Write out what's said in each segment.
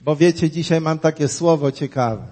Bo wiecie, dzisiaj mam takie słowo ciekawe.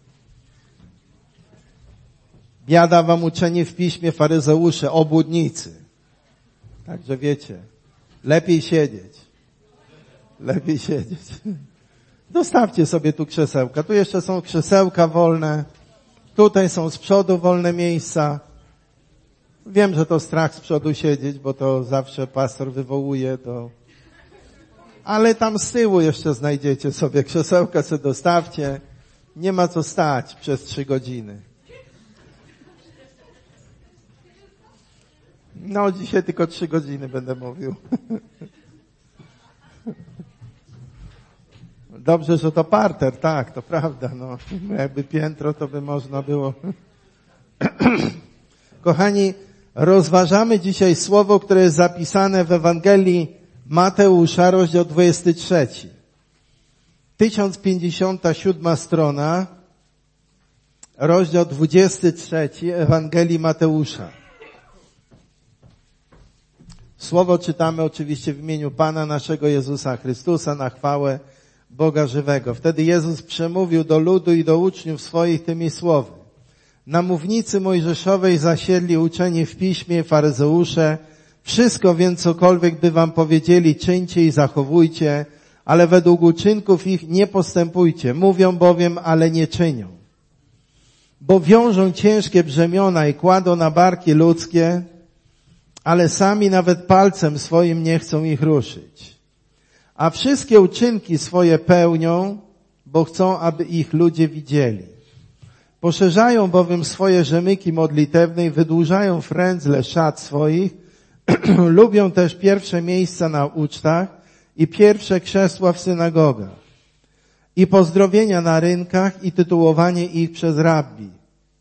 Biada wam uczeni w piśmie, faryzeusze, obłudnicy. Także wiecie, lepiej siedzieć. Lepiej siedzieć. Dostawcie sobie tu krzesełka. Tu jeszcze są krzesełka wolne. Tutaj są z przodu wolne miejsca. Wiem, że to strach z przodu siedzieć, bo to zawsze pastor wywołuje to. Ale tam z tyłu jeszcze znajdziecie sobie krzesełka, sobie dostawcie. Nie ma co stać przez 3 godziny. No, dzisiaj tylko 3 godziny będę mówił. Dobrze, że to parter, tak, to prawda, no. Jakby piętro, to by można było. Kochani, rozważamy dzisiaj słowo, które jest zapisane w Ewangelii Mateusza, rozdział 23. 1057 strona, rozdział 23 Ewangelii Mateusza. Słowo czytamy oczywiście w imieniu Pana naszego Jezusa Chrystusa na chwałę Boga żywego. Wtedy Jezus przemówił do ludu i do uczniów swoich tymi słowy. Na mównicy mojżeszowej zasiedli uczeni w piśmie, faryzeusze. Wszystko więc cokolwiek by wam powiedzieli, czyńcie i zachowujcie, ale według uczynków ich nie postępujcie. Mówią bowiem, ale nie czynią. Bo wiążą ciężkie brzemiona i kładą na barki ludzkie, ale sami nawet palcem swoim nie chcą ich ruszyć. A wszystkie uczynki swoje pełnią, bo chcą, aby ich ludzie widzieli. Poszerzają bowiem swoje rzemyki modlitewne i wydłużają frędzle szat swoich, lubią też pierwsze miejsca na ucztach i pierwsze krzesła w synagogach i pozdrowienia na rynkach i tytułowanie ich przez rabbi.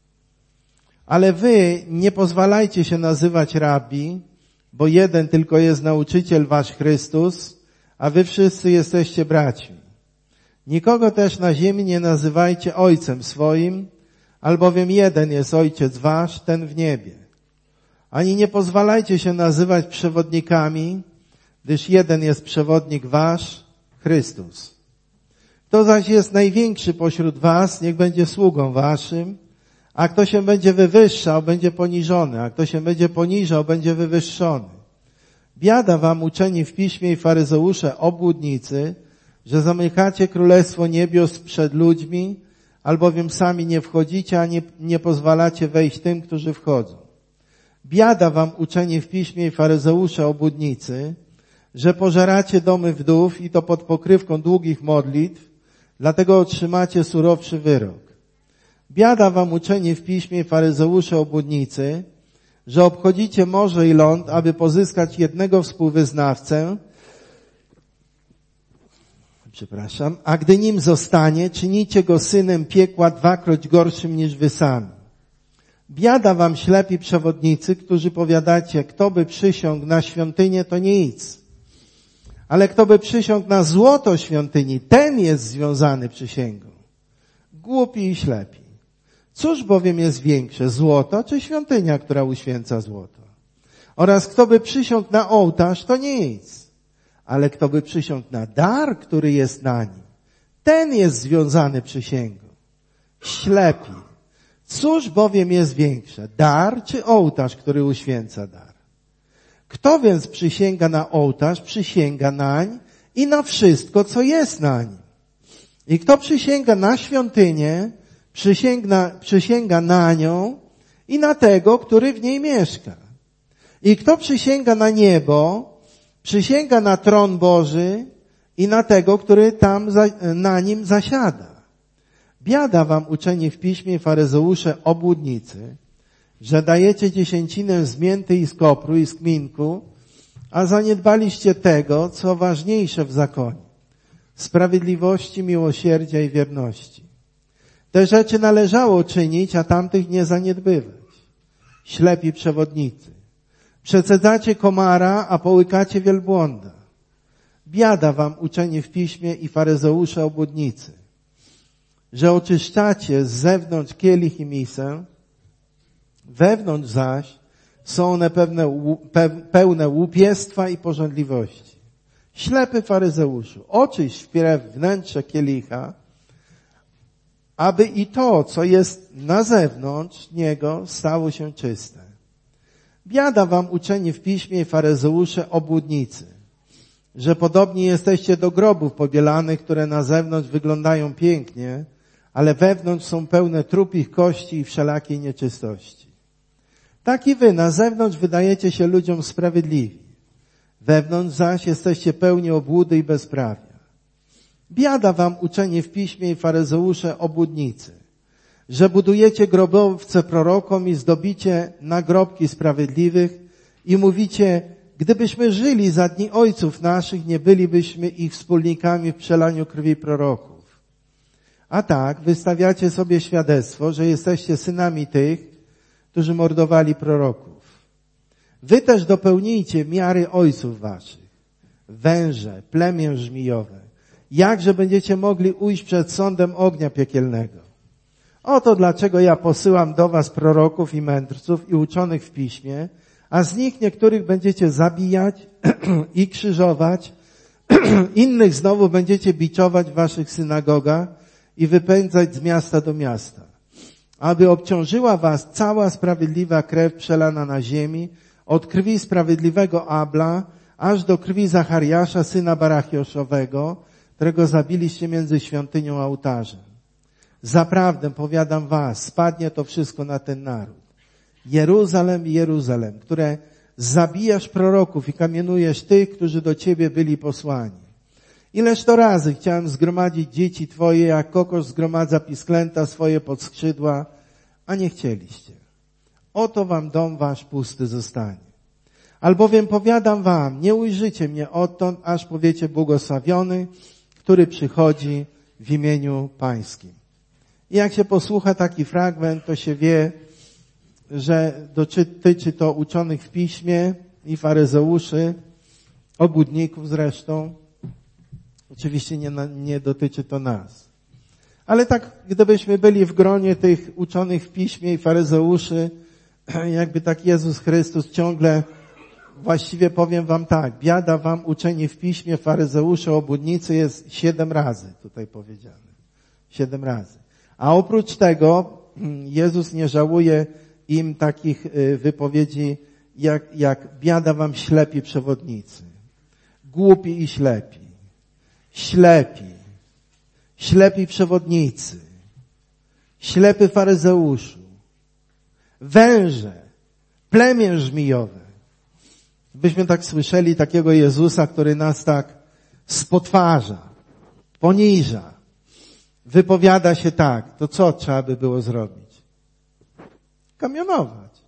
Ale wy nie pozwalajcie się nazywać rabbi, bo jeden tylko jest nauczyciel wasz Chrystus, a wy wszyscy jesteście braćmi. Nikogo też na ziemi nie nazywajcie ojcem swoim, albowiem jeden jest ojciec wasz, ten w niebie. Ani nie pozwalajcie się nazywać przewodnikami, gdyż jeden jest przewodnik wasz, Chrystus. Kto zaś jest największy pośród was, niech będzie sługą waszym, a kto się będzie wywyższał, będzie poniżony, a kto się będzie poniżał, będzie wywyższony. Biada wam uczeni w piśmie i faryzeusze, obłudnicy, że zamykacie królestwo niebios przed ludźmi, albowiem sami nie wchodzicie, a nie pozwalacie wejść tym, którzy wchodzą. Biada wam uczeni w piśmie i faryzeusze, obłudnicy, że pożeracie domy wdów i to pod pokrywką długich modlitw, dlatego otrzymacie surowszy wyrok. Biada wam uczeni w piśmie i faryzeusze, obłudnicy, że obchodzicie morze i ląd, aby pozyskać jednego współwyznawcę, a gdy nim zostanie, czynicie go synem piekła 2-kroć gorszym niż wy sami. Biada wam ślepi przewodnicy, którzy powiadacie, kto by przysiągł na świątynię, to nic. Ale kto by przysiągł na złoto świątyni, ten jest związany przysięgą. Głupi i ślepi. Cóż bowiem jest większe, złoto czy świątynia, która uświęca złoto? Oraz kto by przysiągł na ołtarz, to nic. Ale kto by przysiągł na dar, który jest na nim, ten jest związany przysięgą. Ślepi. Cóż bowiem jest większe, dar czy ołtarz, który uświęca dar? Kto więc przysięga na ołtarz, przysięga nań i na wszystko, co jest na nim. I kto przysięga na świątynię, przysięga na nią i na tego, który w niej mieszka. I kto przysięga na niebo, przysięga na tron Boży i na tego, który tam na nim zasiada. Biada wam uczeni w piśmie, faryzeusze, obłudnicy, że dajecie dziesięcinę z mięty i z kopru i z kminku, a zaniedbaliście tego, co ważniejsze w zakonie, sprawiedliwości, miłosierdzia i wierności. Te rzeczy należało czynić, a tamtych nie zaniedbywać. Ślepi przewodnicy. Przecedzacie komara, a połykacie wielbłąda. Biada wam uczeni w piśmie i faryzeusze, obłudnicy, że oczyszczacie z zewnątrz kielich i misę, wewnątrz zaś są one pełne łupiestwa i pożądliwości. Ślepy faryzeuszu, oczyść wpierw wnętrze kielicha, aby i to, co jest na zewnątrz niego, stało się czyste. Biada wam uczeni w piśmie i faryzeusze obłudnicy, że podobni jesteście do grobów pobielanych, które na zewnątrz wyglądają pięknie, ale wewnątrz są pełne trupich kości i wszelakiej nieczystości. Tak i wy na zewnątrz wydajecie się ludziom sprawiedliwi, wewnątrz zaś jesteście pełni obłudy i bezprawia. Biada wam uczeni w piśmie i faryzeusze obłudnicy, że budujecie grobowce prorokom i zdobicie nagrobki sprawiedliwych i mówicie, gdybyśmy żyli za dni ojców naszych, nie bylibyśmy ich wspólnikami w przelaniu krwi proroków. A tak wystawiacie sobie świadectwo, że jesteście synami tych, którzy mordowali proroków. Wy też dopełnijcie miary ojców waszych, węże, plemię żmijowe, jakże będziecie mogli ujść przed sądem ognia piekielnego. Oto dlaczego ja posyłam do was proroków i mędrców i uczonych w piśmie, a z nich niektórych będziecie zabijać i krzyżować, innych znowu będziecie biczować w waszych synagogach i wypędzać z miasta do miasta, aby obciążyła was cała sprawiedliwa krew przelana na ziemi, od krwi sprawiedliwego Abla, aż do krwi Zachariasza, syna Barachioszowego, którego zabiliście między świątynią a ołtarzem. Zaprawdę, powiadam was, spadnie to wszystko na ten naród. Jeruzalem, Jeruzalem, które zabijasz proroków i kamienujesz tych, którzy do ciebie byli posłani. Ileż to razy chciałem zgromadzić dzieci twoje, jak kokosz zgromadza pisklęta swoje pod skrzydła, a nie chcieliście. Oto wam dom wasz pusty zostanie. Albowiem powiadam wam, nie ujrzycie mnie odtąd, aż powiecie błogosławiony, który przychodzi w imieniu Pańskim. I jak się posłucha taki fragment, to się wie, że dotyczy to uczonych w piśmie i faryzeuszy, obłudników zresztą. Oczywiście nie dotyczy to nas. Ale tak, gdybyśmy byli w gronie tych uczonych w piśmie i faryzeuszy, jakby tak Jezus Chrystus ciągle, właściwie powiem wam tak, biada wam uczeni w piśmie, faryzeusze, obłudnicy jest 7 razy tutaj powiedziane. 7 razy. A oprócz tego Jezus nie żałuje im takich wypowiedzi, jak biada wam ślepi przewodnicy. Głupi i ślepi. Ślepi przewodnicy. Ślepy faryzeuszu. Węże. Plemię żmijowe. Byśmy tak słyszeli takiego Jezusa, który nas tak spotwarza, poniża, wypowiada się tak, to co trzeba by było zrobić? Kamionować.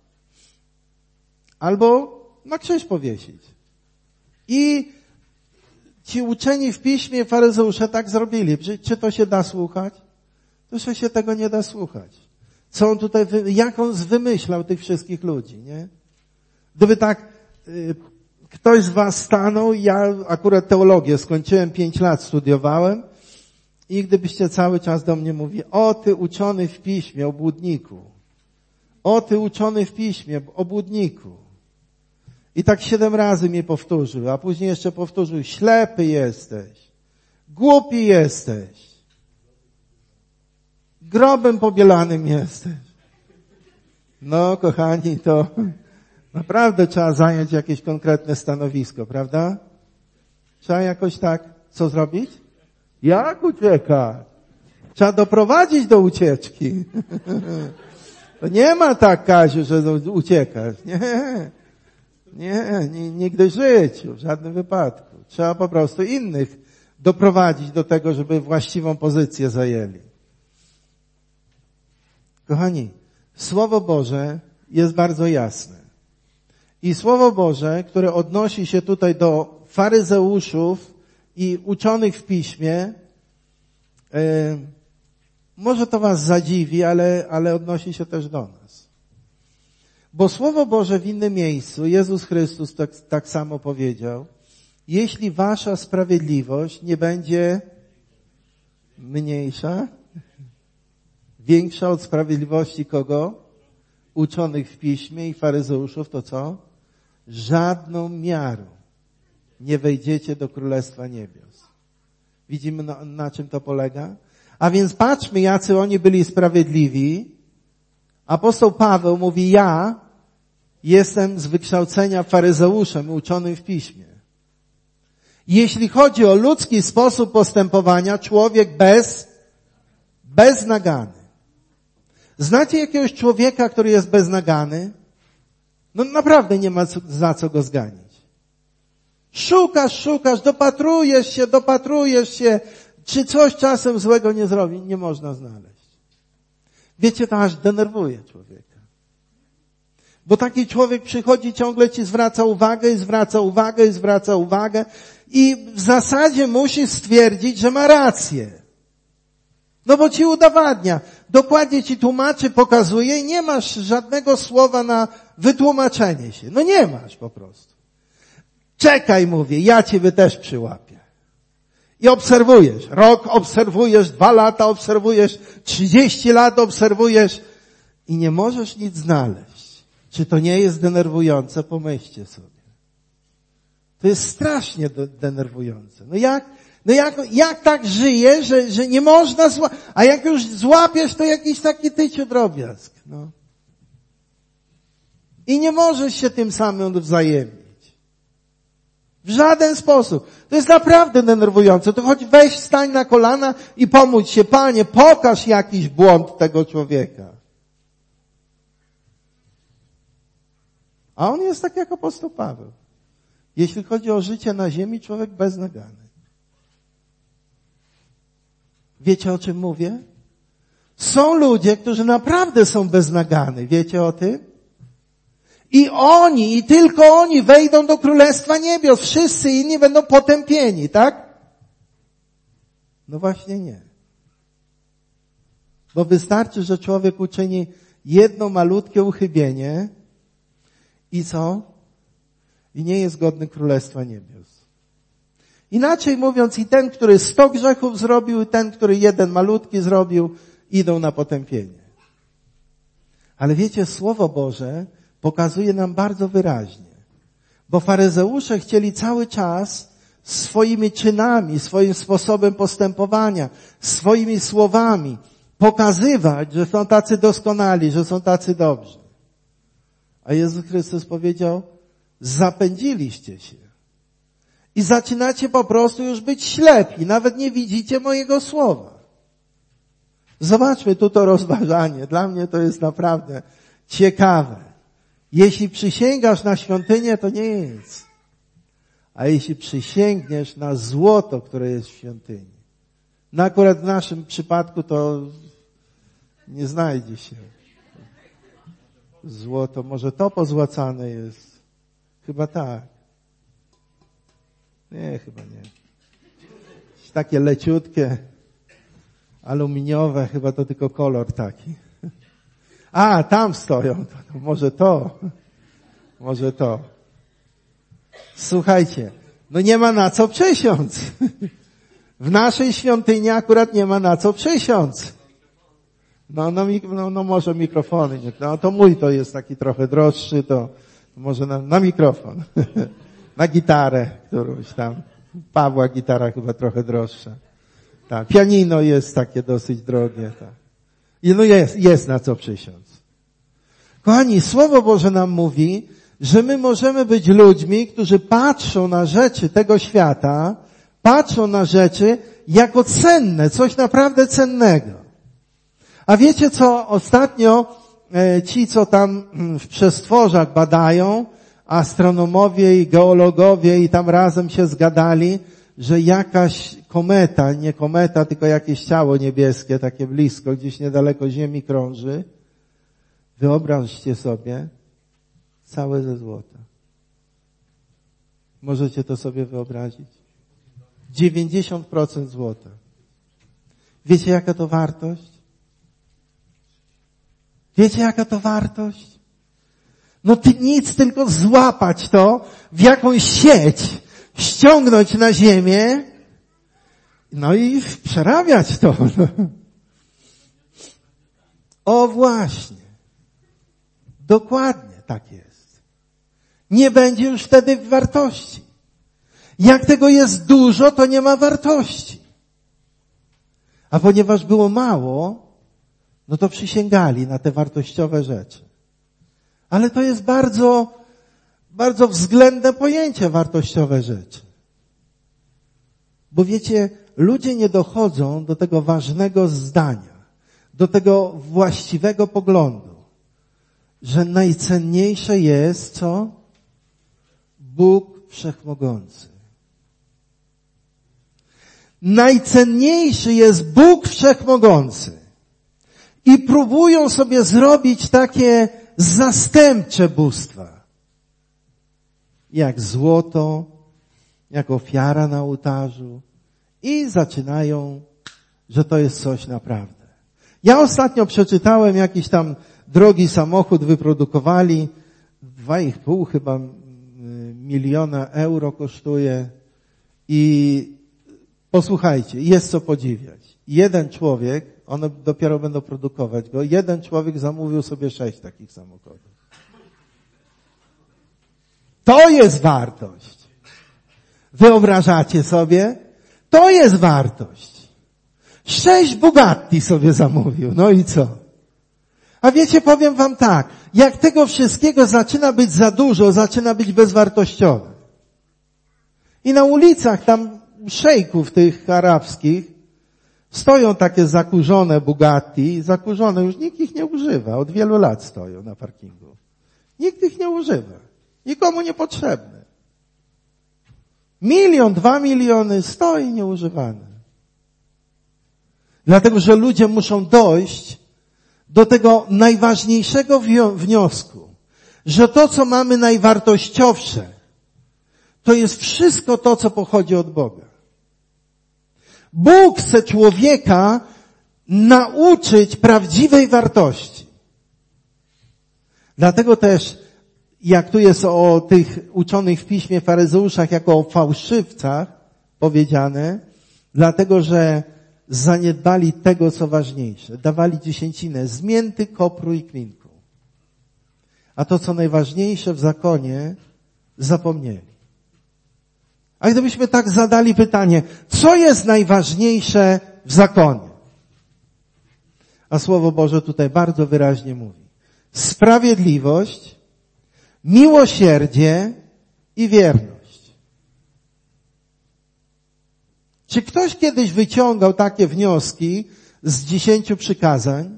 Albo na krzyż powiesić. I ci uczeni w piśmie faryzeusze tak zrobili. Czy to się da słuchać? To się tego nie da słuchać. Co on tutaj, jak on wymyślał tych wszystkich ludzi, nie? Gdyby tak ktoś z was stanął, ja akurat teologię skończyłem, 5 lat studiowałem i gdybyście cały czas do mnie mówili, o ty uczony w piśmie, obłudniku. O ty uczony w piśmie, obłudniku. I tak 7 razy mnie powtórzył, a później jeszcze powtórzył, ślepy jesteś, głupi jesteś, grobem pobielanym jesteś. No, kochani, to naprawdę trzeba zająć jakieś konkretne stanowisko, prawda? Trzeba jakoś tak, co zrobić? Jak uciekać? Trzeba doprowadzić do ucieczki. To nie ma tak, Kaziu, że uciekasz. Nie, nigdy w życiu, w żadnym wypadku. Trzeba po prostu innych doprowadzić do tego, żeby właściwą pozycję zajęli. Kochani, Słowo Boże jest bardzo jasne. I Słowo Boże, które odnosi się tutaj do faryzeuszów i uczonych w piśmie, może to was zadziwi, ale odnosi się też do nas. Bo Słowo Boże w innym miejscu, Jezus Chrystus tak samo powiedział, jeśli wasza sprawiedliwość nie będzie mniejsza, większa od sprawiedliwości kogo? Uczonych w piśmie i faryzeuszów, to co? Żadną miarą nie wejdziecie do Królestwa Niebios. Widzimy, na czym to polega? A więc patrzmy, jacy oni byli sprawiedliwi. Apostoł Paweł mówi, ja jestem z wykształcenia faryzeuszem, uczonym w piśmie. Jeśli chodzi o ludzki sposób postępowania, człowiek beznagany. Znacie jakiegoś człowieka, który jest beznagany? No naprawdę nie ma za co go zganić. Szukasz, dopatrujesz się, czy coś czasem złego nie zrobi, nie można znaleźć. Wiecie, to aż denerwuje człowieka. Bo taki człowiek przychodzi, ciągle ci zwraca uwagę i w zasadzie musi stwierdzić, że ma rację. No bo ci udowadnia, dokładnie ci tłumaczy, pokazuje i nie masz żadnego słowa na wytłumaczenie się. No nie masz po prostu. Czekaj, mówię, ja ciebie też przyłapię. I obserwujesz. Rok obserwujesz, 2 lata obserwujesz, 30 lat obserwujesz i nie możesz nic znaleźć. Czy to nie jest denerwujące? Pomyślcie sobie. To jest strasznie denerwujące. Jak tak żyje, że nie można a jak już złapiesz, to jakiś taki tyciu drobiazg. No. I nie możesz się tym samym wzajemnić. W żaden sposób. To jest naprawdę denerwujące. To choć weź, stań na kolana i pomódl się. Panie, pokaż jakiś błąd tego człowieka. A on jest tak jak apostoł Paweł. Jeśli chodzi o życie na ziemi, człowiek beznagany. Wiecie, o czym mówię? Są ludzie, którzy naprawdę są beznagani. Wiecie o tym? I tylko oni wejdą do Królestwa Niebios. Wszyscy inni będą potępieni, tak? No właśnie nie. Bo wystarczy, że człowiek uczyni jedno malutkie uchybienie i co? I nie jest godny Królestwa Niebios. Inaczej mówiąc, i ten, który 100 grzechów zrobił, i ten, który 1 malutki zrobił, idą na potępienie. Ale wiecie, Słowo Boże pokazuje nam bardzo wyraźnie. Bo faryzeusze chcieli cały czas swoimi czynami, swoim sposobem postępowania, swoimi słowami pokazywać, że są tacy doskonali, że są tacy dobrzy. A Jezus Chrystus powiedział, zapędziliście się. I zaczynacie po prostu już być ślepi. Nawet nie widzicie mojego słowa. Zobaczmy tu to rozważanie. Dla mnie to jest naprawdę ciekawe. Jeśli przysięgasz na świątynię, to nie jest. A jeśli przysięgniesz na złoto, które jest w świątyni. No akurat w naszym przypadku to nie znajdzie się. Złoto, może to pozłacane jest. Chyba tak. Nie, chyba nie. Takie leciutkie, aluminiowe, chyba to tylko kolor taki. A, tam stoją. To może to. Może to. Słuchajcie, no nie ma na co przysiąc. W naszej świątyni akurat nie ma na co przysiąc. No może mikrofony. No to mój to jest taki trochę droższy, to może na mikrofon. Na gitarę którąś tam. Pawła gitara chyba trochę droższa. Tak. Pianino jest takie dosyć drogie. Tak. I no jest na co przysiąc. Kochani, Słowo Boże nam mówi, że my możemy być ludźmi, którzy patrzą na rzeczy tego świata, patrzą na rzeczy jako cenne, coś naprawdę cennego. A wiecie co? Ostatnio ci, co tam w przestworzach badają, astronomowie i geologowie i tam razem się zgadali, że jakaś kometa, nie kometa, tylko jakieś ciało niebieskie, takie blisko, gdzieś niedaleko Ziemi krąży. Wyobraźcie sobie, całe ze złota. Możecie to sobie wyobrazić? 90% złota. Wiecie, jaka to wartość? Wiecie, jaka to wartość? No nic, tylko złapać to w jakąś sieć, ściągnąć na ziemię, no i przerabiać to. O właśnie. Dokładnie tak jest. Nie będzie już wtedy wartości. Jak tego jest dużo, to nie ma wartości. A ponieważ było mało, no to przysięgali na te wartościowe rzeczy. Ale to jest bardzo, bardzo względne pojęcie wartościowe rzeczy. Bo wiecie, ludzie nie dochodzą do tego ważnego zdania, do tego właściwego poglądu, że najcenniejsze jest co? Bóg Wszechmogący. Najcenniejszy jest Bóg Wszechmogący. I próbują sobie zrobić takie zastępcze bóstwa. Jak złoto, jak ofiara na ołtarzu. I zaczynają, że to jest coś naprawdę. Ja ostatnio przeczytałem jakiś tam drogi samochód wyprodukowali. 2,5 chyba miliona euro kosztuje. I posłuchajcie, jest co podziwiać. Jeden człowiek, one dopiero będą produkować go, jeden człowiek zamówił sobie 6 takich samochodów. To jest wartość. Wyobrażacie sobie? To jest wartość. 6 Bugatti sobie zamówił. No i co? A wiecie, powiem wam tak, jak tego wszystkiego zaczyna być za dużo, zaczyna być bezwartościowe. I na ulicach tam szejków tych arabskich stoją takie zakurzone Bugatti, zakurzone, już nikt ich nie używa, od wielu lat stoją na parkingu. Nikt ich nie używa. Nikomu niepotrzebne. 1 milion, 2 miliony stoi nieużywane. Dlatego, że ludzie muszą dojść do tego najważniejszego wniosku, że to, co mamy najwartościowsze, to jest wszystko to, co pochodzi od Boga. Bóg chce człowieka nauczyć prawdziwej wartości. Dlatego też, jak tu jest o tych uczonych w piśmie faryzeuszach jako o fałszywcach powiedziane, dlatego, że zaniedbali tego, co ważniejsze. Dawali dziesięcinę z mięty, kopru i kminku. A to, co najważniejsze w zakonie, zapomnieli. A gdybyśmy tak zadali pytanie, co jest najważniejsze w zakonie? A Słowo Boże tutaj bardzo wyraźnie mówi. Sprawiedliwość, miłosierdzie i wierność. Czy ktoś kiedyś wyciągał takie wnioski z 10 przykazań?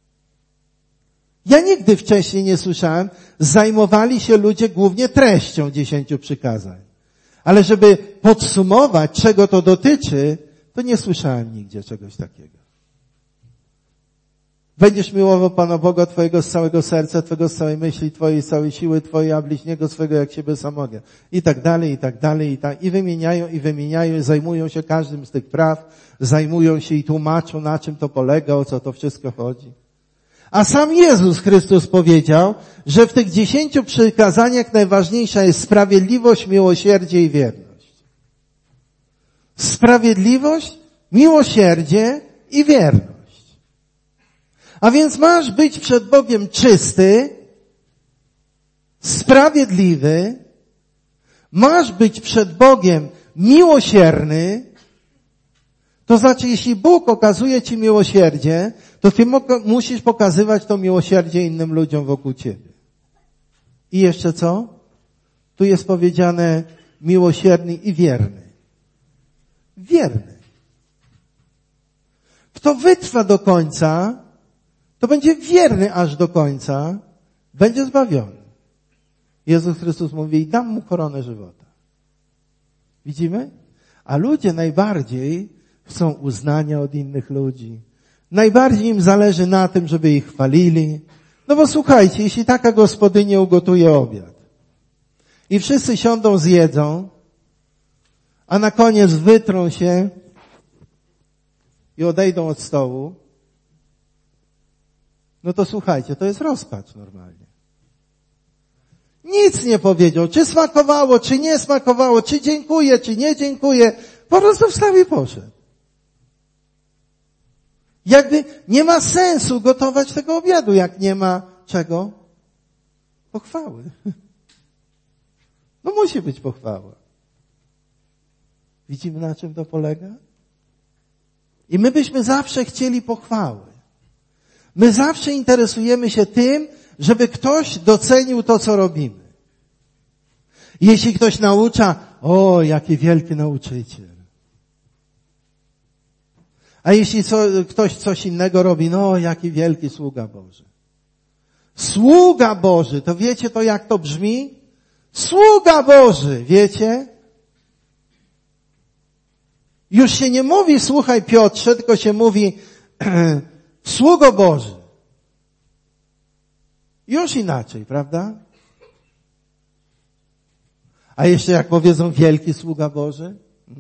Ja nigdy wcześniej nie słyszałem. Zajmowali się ludzie głównie treścią 10 przykazań. Ale żeby podsumować, czego to dotyczy, to nie słyszałem nigdzie czegoś takiego. Będziesz miłował Pana Boga Twojego z całego serca, Twojego z całej myśli, Twojej z całej siły, Twojej, a bliźniego swego jak siebie samego. I tak dalej, i tak dalej, i wymieniają, i zajmują się każdym z tych praw, zajmują się i tłumaczą, na czym to polega, o co to wszystko chodzi. A sam Jezus Chrystus powiedział, że w tych 10 przykazaniach najważniejsza jest sprawiedliwość, miłosierdzie i wierność. Sprawiedliwość, miłosierdzie i wierność. A więc masz być przed Bogiem czysty, sprawiedliwy, masz być przed Bogiem miłosierny. To znaczy, jeśli Bóg okazuje ci miłosierdzie, to ty musisz pokazywać to miłosierdzie innym ludziom wokół ciebie. I jeszcze co? Tu jest powiedziane miłosierny i wierny. Wierny. Kto wytrwa do końca, to będzie wierny aż do końca, będzie zbawiony. Jezus Chrystus mówi, dam mu koronę żywota. Widzimy? A ludzie najbardziej chcą uznania od innych ludzi. Najbardziej im zależy na tym, żeby ich chwalili. No bo słuchajcie, jeśli taka gospodynia ugotuje obiad i wszyscy siądą, zjedzą, a na koniec wytrą się i odejdą od stołu, no to słuchajcie, to jest rozpacz normalnie. Nic nie powiedział, czy smakowało, czy nie smakowało, czy dziękuję, czy nie dziękuję. Po prostu wstał i poszedł. Jakby nie ma sensu gotować tego obiadu, jak nie ma czego? Pochwały. No musi być pochwała. Widzimy, na czym to polega? I my byśmy zawsze chcieli pochwały. My zawsze interesujemy się tym, żeby ktoś docenił to, co robimy. Jeśli ktoś naucza, o, jaki wielki nauczyciel. A jeśli ktoś coś innego robi, no, jaki wielki sługa Boży. Sługa Boży, to wiecie to, jak to brzmi? Sługa Boży, wiecie? Już się nie mówi, słuchaj Piotrze, tylko się mówi, sługo Boży. Już inaczej, prawda? A jeszcze jak powiedzą wielki sługa Boży?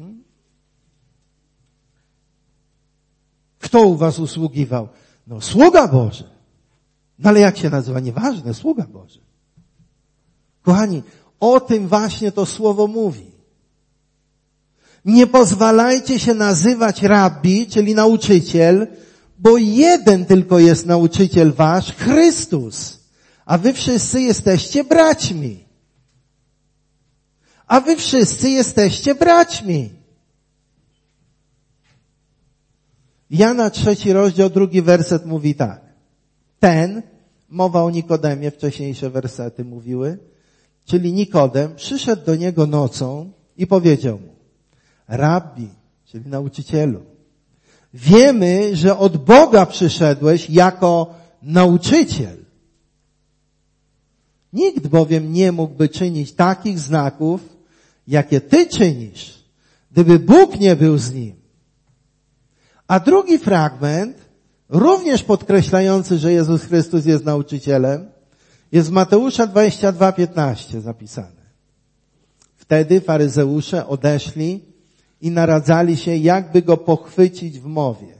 Kto u was usługiwał? No, sługa Boży. No ale jak się nazywa? Nieważne, sługa Boży. Kochani, o tym właśnie to słowo mówi. Nie pozwalajcie się nazywać rabbi, czyli nauczyciel, bo jeden tylko jest nauczyciel wasz, Chrystus. A wy wszyscy jesteście braćmi. A wy wszyscy jesteście braćmi. Jana 3 rozdział 2 werset mówi tak. Mowa o Nikodemie, wcześniejsze wersety mówiły, czyli Nikodem przyszedł do niego nocą i powiedział mu, Rabbi, czyli nauczycielu, wiemy, że od Boga przyszedłeś jako nauczyciel. Nikt bowiem nie mógłby czynić takich znaków, jakie ty czynisz, gdyby Bóg nie był z nim. A drugi fragment, również podkreślający, że Jezus Chrystus jest nauczycielem, jest w Mateusza 22:15 zapisane. Wtedy faryzeusze odeszli i naradzali się, jakby go pochwycić w mowie.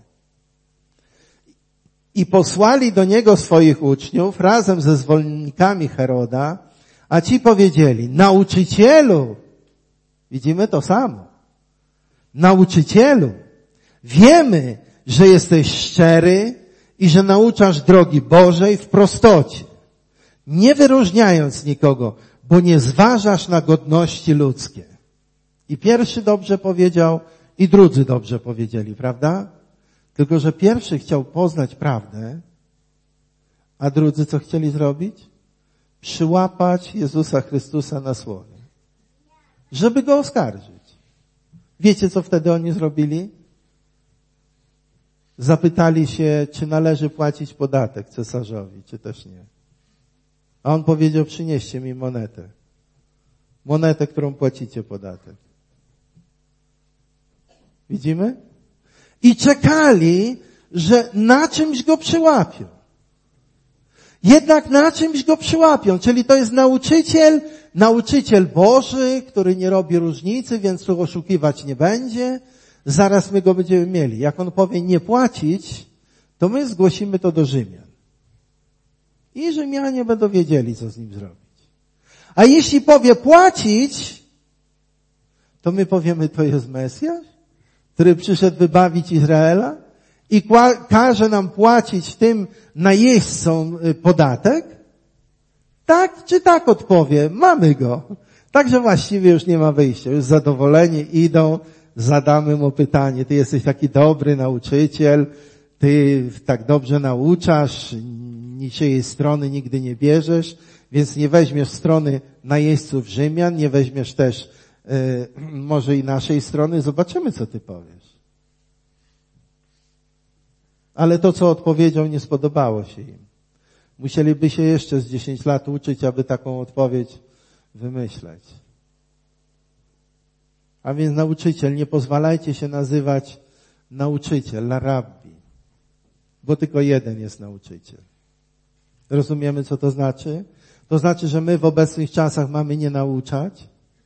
I posłali do niego swoich uczniów razem ze zwolennikami Heroda, a ci powiedzieli, nauczycielu, widzimy to samo, nauczycielu, wiemy, że jesteś szczery i że nauczasz drogi Bożej w prostocie, nie wyróżniając nikogo, bo nie zważasz na godności ludzkie. I pierwszy dobrze powiedział, i drudzy dobrze powiedzieli, prawda? Tylko że pierwszy chciał poznać prawdę, a drudzy co chcieli zrobić? Przyłapać Jezusa Chrystusa na słowie, żeby go oskarżyć. Wiecie, co wtedy oni zrobili? Zapytali się, czy należy płacić podatek cesarzowi, czy też nie. A on powiedział, przynieście mi monetę. Monetę, którą płacicie podatek. Widzimy? I czekali, że na czymś go przyłapią. Jednak na czymś go przyłapią, czyli to jest nauczyciel Boży, który nie robi różnicy, więc tu oszukiwać nie będzie. Zaraz my go będziemy mieli. Jak on powie nie płacić, to my zgłosimy to do Rzymian. I Rzymianie będą wiedzieli, co z nim zrobić. A jeśli powie płacić, to my powiemy, to jest Mesjasz, który przyszedł wybawić Izraela i każe nam płacić tym najeźdźcom podatek? Tak czy tak odpowie, mamy go. Także właściwie już nie ma wyjścia, już zadowoleni idą, zadamy mu pytanie, ty jesteś taki dobry nauczyciel, ty tak dobrze nauczasz, niczyjej strony nigdy nie bierzesz, więc nie weźmiesz strony najeźdźców Rzymian, nie weźmiesz też może i naszej strony, zobaczymy, co ty powiesz. Ale to, co odpowiedział, nie spodobało się im. Musieliby się jeszcze z 10 lat uczyć, aby taką odpowiedź wymyśleć. A więc nauczyciel, nie pozwalajcie się nazywać nauczyciel, rabbi, bo tylko jeden jest nauczyciel. Rozumiemy, co to znaczy? To znaczy, że my w obecnych czasach mamy nie nauczać?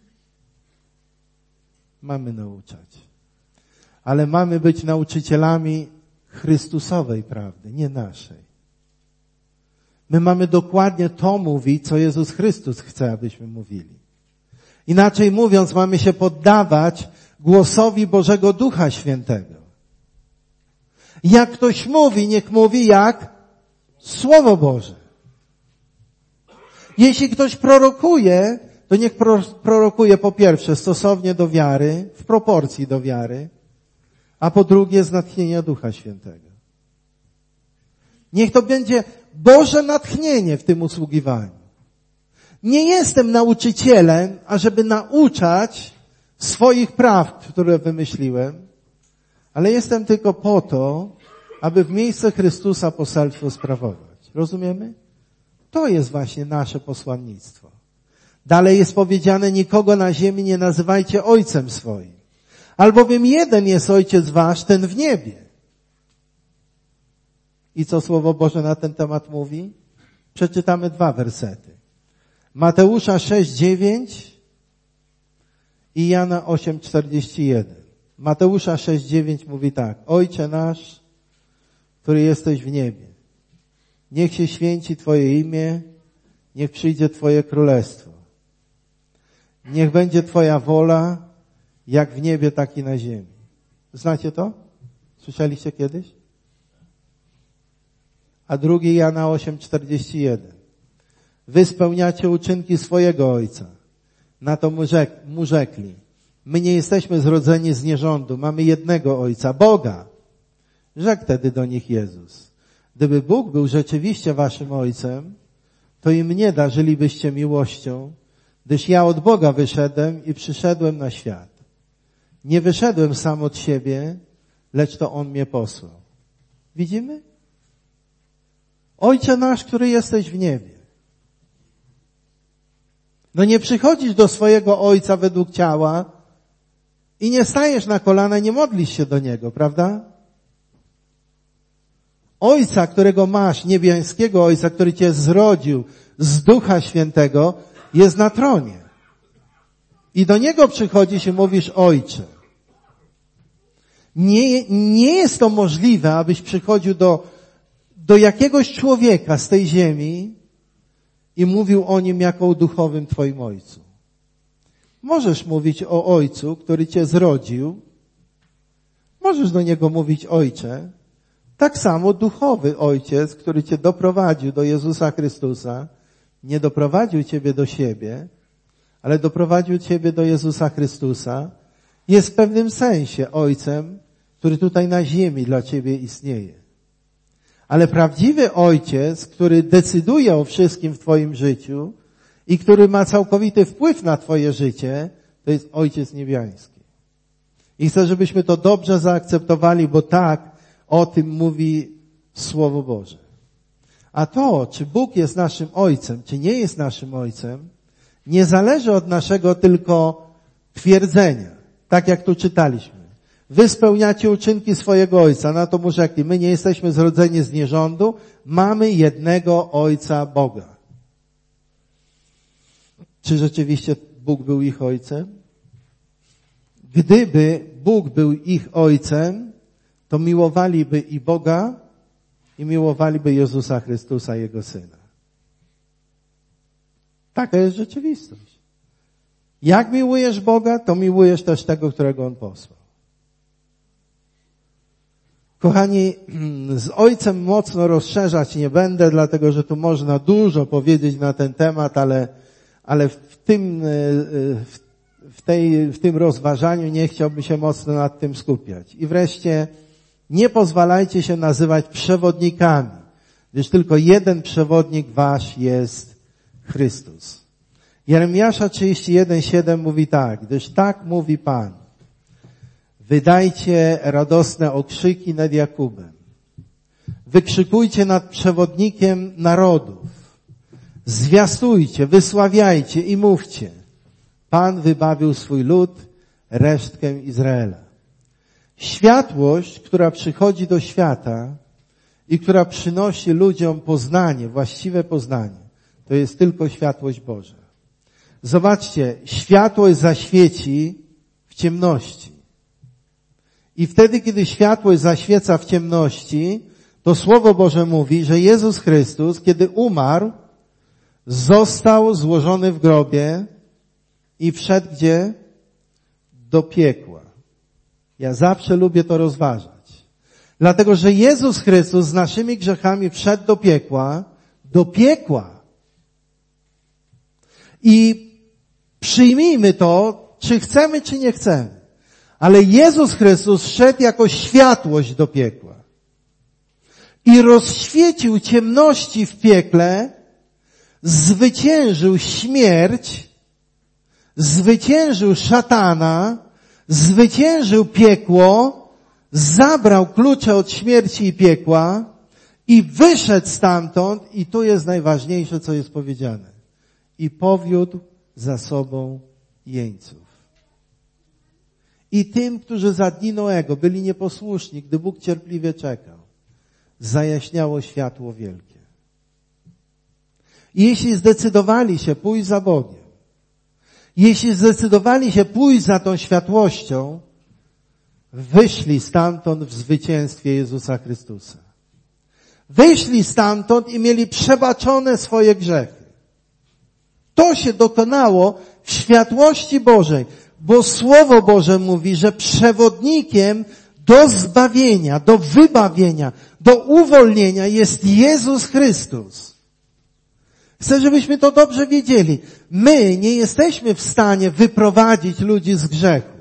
Mamy nauczać. Ale mamy być nauczycielami Chrystusowej prawdy, nie naszej. My mamy dokładnie to mówić, co Jezus Chrystus chce, abyśmy mówili. Inaczej mówiąc, mamy się poddawać głosowi Bożego Ducha Świętego. Jak ktoś mówi, niech mówi jak Słowo Boże. Jeśli ktoś prorokuje, to niech prorokuje po pierwsze stosownie do wiary, w proporcji do wiary, a po drugie z natchnienia Ducha Świętego. Niech to będzie Boże natchnienie w tym usługiwaniu. Nie jestem nauczycielem, ażeby nauczać swoich praw, które wymyśliłem, ale jestem tylko po to, aby w miejsce Chrystusa poselstwo sprawować. Rozumiemy? To jest właśnie nasze posłannictwo. Dalej jest powiedziane, nikogo na ziemi nie nazywajcie ojcem swoim, albowiem jeden jest ojciec wasz, ten w niebie. I co Słowo Boże na ten temat mówi? Przeczytamy 2 wersety. Mateusza 6:9 i Jana 8:41. Mateusza 6:9 mówi tak. Ojcze nasz, który jesteś w niebie, niech się święci Twoje imię, niech przyjdzie Twoje królestwo. Niech będzie Twoja wola, jak w niebie, tak i na ziemi. Znacie to? Słyszeliście kiedyś? A 2 Jana 8:41. Wy spełniacie uczynki swojego ojca. Na to mu rzekli. My nie jesteśmy zrodzeni z nierządu, mamy jednego ojca, Boga. Rzekł wtedy do nich Jezus. Gdyby Bóg był rzeczywiście waszym ojcem, to i mnie darzylibyście miłością, gdyż ja od Boga wyszedłem i przyszedłem na świat. Nie wyszedłem sam od siebie, lecz to On mnie posłał. Widzimy? Ojcze nasz, który jesteś w niebie. No nie przychodzisz do swojego ojca według ciała i nie stajesz na kolana, nie modlisz się do niego, prawda? Ojca, którego masz, niebiańskiego Ojca, który cię zrodził z Ducha Świętego, jest na tronie. I do niego przychodzisz i mówisz Ojcze. Nie jest to możliwe, abyś przychodził do jakiegoś człowieka z tej ziemi i mówił o nim jako o duchowym twoim ojcu. Możesz mówić o ojcu, który cię zrodził. Możesz do niego mówić Ojcze. Tak samo duchowy ojciec, który cię doprowadził do Jezusa Chrystusa, nie doprowadził ciebie do siebie, ale doprowadził ciebie do Jezusa Chrystusa, jest w pewnym sensie ojcem, który tutaj na ziemi dla ciebie istnieje. Ale prawdziwy ojciec, który decyduje o wszystkim w twoim życiu i który ma całkowity wpływ na twoje życie, to jest Ojciec Niebiański. I chcę, żebyśmy to dobrze zaakceptowali, bo tak o tym mówi Słowo Boże. A to, czy Bóg jest naszym Ojcem, czy nie jest naszym Ojcem, nie zależy od naszego tylko twierdzenia. Tak jak tu czytaliśmy. Wy spełniacie uczynki swojego Ojca. Na to mu rzekli, my nie jesteśmy zrodzeni z nierządu, mamy jednego Ojca Boga. Czy rzeczywiście Bóg był ich Ojcem? Gdyby Bóg był ich Ojcem, to miłowaliby i Boga i miłowaliby Jezusa Chrystusa, Jego Syna. Taka jest rzeczywistość. Jak miłujesz Boga, to miłujesz też tego, którego On posłał. Kochani, z Ojcem mocno rozszerzać nie będę, dlatego że tu można dużo powiedzieć na ten temat, ale w tym rozważaniu nie chciałbym się mocno nad tym skupiać. I wreszcie nie pozwalajcie się nazywać przewodnikami, gdyż tylko jeden przewodnik wasz jest Chrystus. Jeremiasza 31:7 mówi tak, gdyż tak mówi Pan. Wydajcie radosne okrzyki nad Jakubem. Wykrzykujcie nad przewodnikiem narodów. Zwiastujcie, wysławiajcie i mówcie. Pan wybawił swój lud, resztkę Izraela. Światłość, która przychodzi do świata i która przynosi ludziom poznanie, właściwe poznanie, to jest tylko światłość Boża. Zobaczcie, światłość zaświeci w ciemności. I wtedy, kiedy światłość zaświeca w ciemności, to Słowo Boże mówi, że Jezus Chrystus, kiedy umarł, został złożony w grobie i wszedł gdzie? Do piekła. Ja zawsze lubię to rozważać. Dlatego, że Jezus Chrystus z naszymi grzechami wszedł do piekła. I Przyjmijmy to, czy chcemy, czy nie chcemy. Ale Jezus Chrystus szedł jako światłość do piekła. I rozświecił ciemności w piekle, zwyciężył śmierć, zwyciężył szatana, zwyciężył piekło, zabrał klucze od śmierci i piekła i wyszedł stamtąd, i tu jest najważniejsze, co jest powiedziane. I powiódł za sobą jeńców. I tym, którzy za dni Noego byli nieposłuszni, gdy Bóg cierpliwie czekał, zajaśniało światło wielkie. I jeśli zdecydowali się pójść za Bogiem, jeśli zdecydowali się pójść za tą światłością, wyszli stamtąd w zwycięstwie Jezusa Chrystusa. Wyszli stamtąd i mieli przebaczone swoje grzechy. To się dokonało w światłości Bożej, bo Słowo Boże mówi, że przewodnikiem do zbawienia, do wybawienia, do uwolnienia jest Jezus Chrystus. Chcę, żebyśmy to dobrze wiedzieli. My nie jesteśmy w stanie wyprowadzić ludzi z grzechu.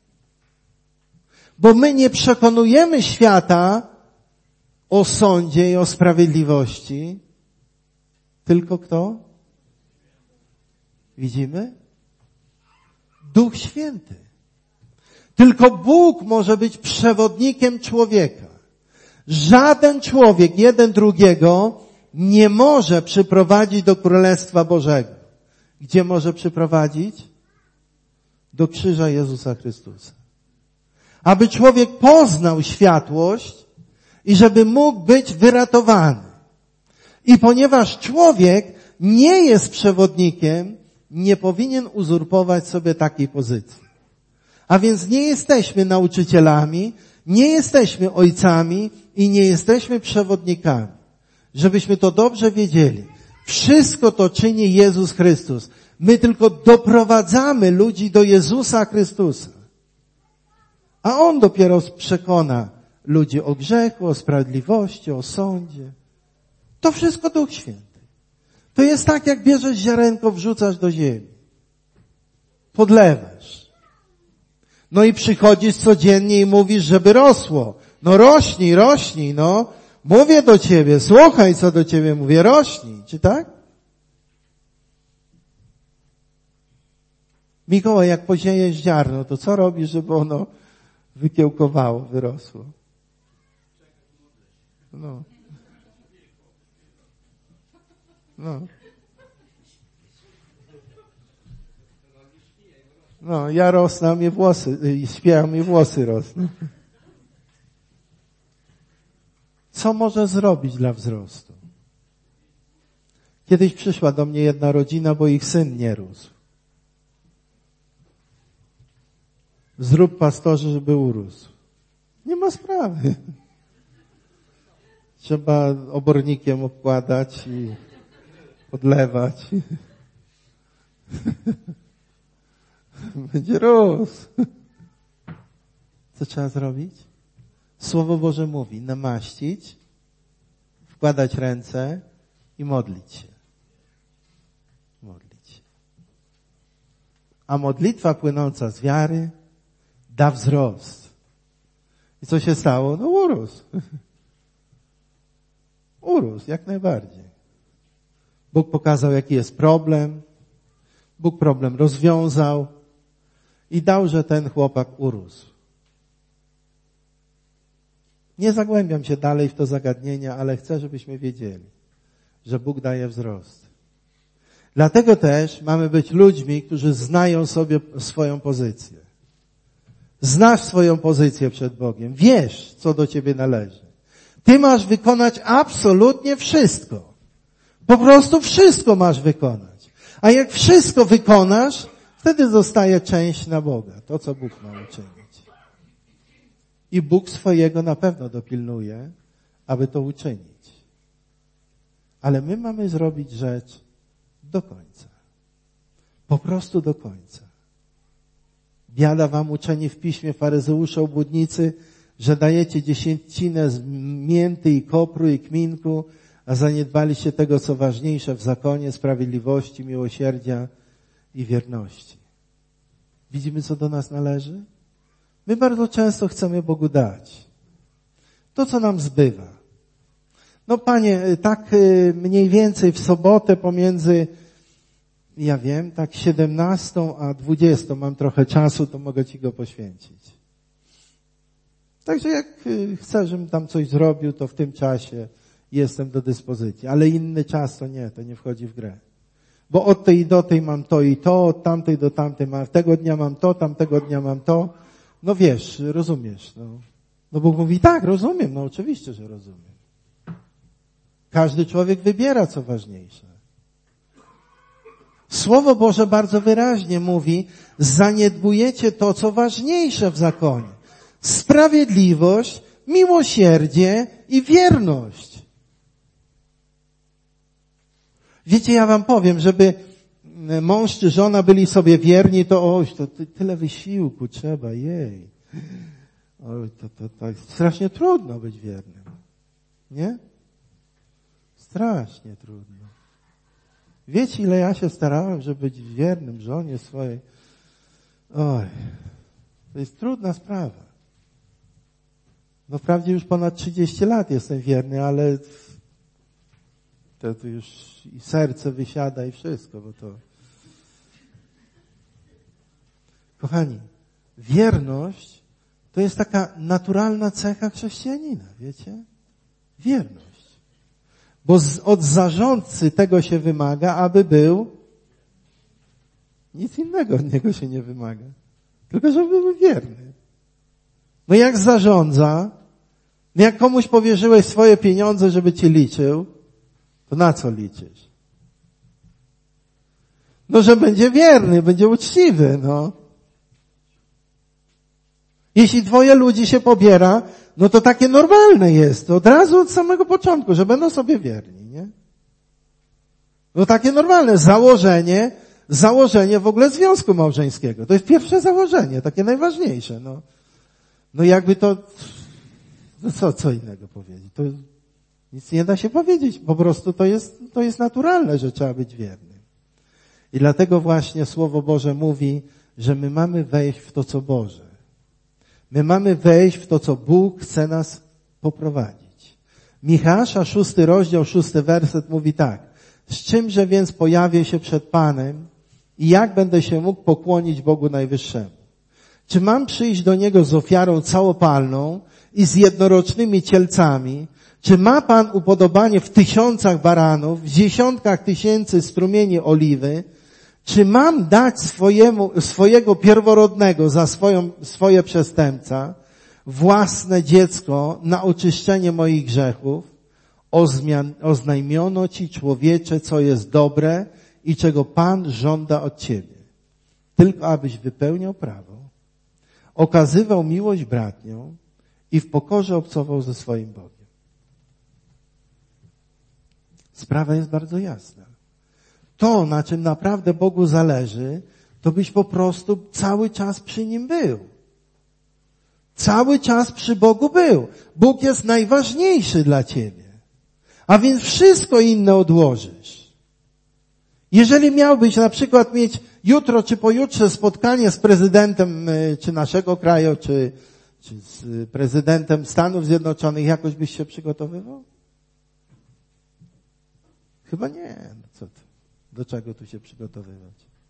Bo my nie przekonujemy świata o sądzie i o sprawiedliwości. Tylko kto? Widzimy? Duch Święty. Tylko Bóg może być przewodnikiem człowieka. Żaden człowiek, jeden drugiego, nie może przyprowadzić do Królestwa Bożego. Gdzie może przyprowadzić? Do krzyża Jezusa Chrystusa. Aby człowiek poznał światłość i żeby mógł być wyratowany. I ponieważ człowiek nie jest przewodnikiem, nie powinien uzurpować sobie takiej pozycji. A więc nie jesteśmy nauczycielami, nie jesteśmy ojcami i nie jesteśmy przewodnikami. Żebyśmy to dobrze wiedzieli. Wszystko to czyni Jezus Chrystus. My tylko doprowadzamy ludzi do Jezusa Chrystusa. A On dopiero przekona ludzi o grzechu, o sprawiedliwości, o sądzie. To wszystko Duch Święty. To jest tak, jak bierzesz ziarenko, wrzucasz do ziemi. Podlewasz. No i przychodzisz codziennie i mówisz, żeby rosło. No rośnij, rośnij, no. Mówię do ciebie, słuchaj, co do ciebie mówię, rośnij. Czy tak? Mikołaj, jak posiejesz ziarno, to co robisz, żeby ono wykiełkowało, wyrosło? No. No, ja rosnę, a mnie włosy, śpiewam, mi włosy rosną. Co może zrobić dla wzrostu? Kiedyś przyszła do mnie jedna rodzina, bo ich syn nie rósł. Zrób, pastorze, żeby urósł. Nie ma sprawy. Trzeba obornikiem obkładać i podlewać. Będzie rósł. Co trzeba zrobić? Słowo Boże mówi, namaścić, wkładać ręce i modlić się. Modlić się. A modlitwa płynąca z wiary da wzrost. I co się stało? No urósł. Urósł, jak najbardziej. Bóg pokazał, jaki jest problem. Bóg problem rozwiązał i dał, że ten chłopak urósł. Nie zagłębiam się dalej w to zagadnienie, ale chcę, żebyśmy wiedzieli, że Bóg daje wzrost. Dlatego też mamy być ludźmi, którzy znają sobie swoją pozycję. Znasz swoją pozycję przed Bogiem. Wiesz, co do ciebie należy. Ty masz wykonać absolutnie wszystko. Po prostu wszystko masz wykonać. A jak wszystko wykonasz, wtedy zostaje część na Boga. To, co Bóg ma uczynić. I Bóg swojego na pewno dopilnuje, aby to uczynić. Ale my mamy zrobić rzecz do końca. Po prostu do końca. Biada wam uczeni w piśmie, faryzeusze, obłudnicy, że dajecie dziesięcinę z mięty i kopru i kminku, a zaniedbaliście tego, co ważniejsze w zakonie, sprawiedliwości, miłosierdzia i wierności. Widzimy, co do nas należy? My bardzo często chcemy Bogu dać to, co nam zbywa. No Panie, tak mniej więcej w sobotę pomiędzy, ja wiem, tak 17 a 20 mam trochę czasu, to mogę Ci go poświęcić. Także jak chcę, żebym tam coś zrobił, to w tym czasie jestem do dyspozycji. Ale inny czas to nie wchodzi w grę. Bo od tej do tej mam to i to, od tamtej do tamtej mam, tego dnia mam to, tamtego dnia mam to. No wiesz, rozumiesz. No Bóg mówi, tak, rozumiem, no oczywiście, że rozumiem. Każdy człowiek wybiera, co ważniejsze. Słowo Boże bardzo wyraźnie mówi, zaniedbujecie to, co ważniejsze w zakonie. Sprawiedliwość, miłosierdzie i wierność. Wiecie, ja wam powiem, żeby mąż czy żona byli sobie wierni, to tyle wysiłku trzeba, jej. Oj, to strasznie trudno być wiernym. Nie? Strasznie trudno. Wiecie, ile ja się starałem, żeby być wiernym żonie swojej? Oj, to jest trudna sprawa. No wprawdzie już ponad 30 lat jestem wierny, ale to już i serce wysiada i wszystko, bo to... Kochani, wierność to jest taka naturalna cecha chrześcijanina, wiecie? Wierność. Bo od zarządcy tego się wymaga, aby był, nic innego od niego się nie wymaga. Tylko żeby był wierny. No jak zarządza, no jak komuś powierzyłeś swoje pieniądze, żeby ci liczył, to na co liczysz? No, że będzie wierny, będzie uczciwy, no. Jeśli dwoje ludzi się pobiera, no to takie normalne jest. Od razu od samego początku, że będą sobie wierni, nie? No takie normalne. Założenie w ogóle związku małżeńskiego. To jest pierwsze założenie, takie najważniejsze, no. No jakby to co innego powiedzieć? To nic nie da się powiedzieć. Po prostu to jest naturalne, że trzeba być wiernym. I dlatego właśnie Słowo Boże mówi, że my mamy wejść w to, co Boże. My mamy wejść w to, co Bóg chce nas poprowadzić. Michała, 6 rozdział, 6 werset mówi tak. Z czymże więc pojawię się przed Panem i jak będę się mógł pokłonić Bogu Najwyższemu? Czy mam przyjść do Niego z ofiarą całopalną i z jednorocznymi cielcami? Czy ma Pan upodobanie w 1000 baranów, w 10 000 strumieni oliwy? Czy mam dać swojego pierworodnego za swoje przestępstwa, własne dziecko na oczyszczenie moich grzechów? Oznajmiono Ci, człowiecze, co jest dobre i czego Pan żąda od Ciebie. Tylko abyś wypełniał prawo, okazywał miłość bratnią i w pokorze obcował ze swoim Bogiem. Sprawa jest bardzo jasna. To, na czym naprawdę Bogu zależy, to byś po prostu cały czas przy Nim był. Cały czas przy Bogu był. Bóg jest najważniejszy dla Ciebie. A więc wszystko inne odłożysz. Jeżeli miałbyś na przykład mieć jutro czy pojutrze spotkanie z prezydentem czy naszego kraju, czy z prezydentem Stanów Zjednoczonych, jakoś byś się przygotowywał? Chyba nie. No co to? Do czego tu się przygotowywać?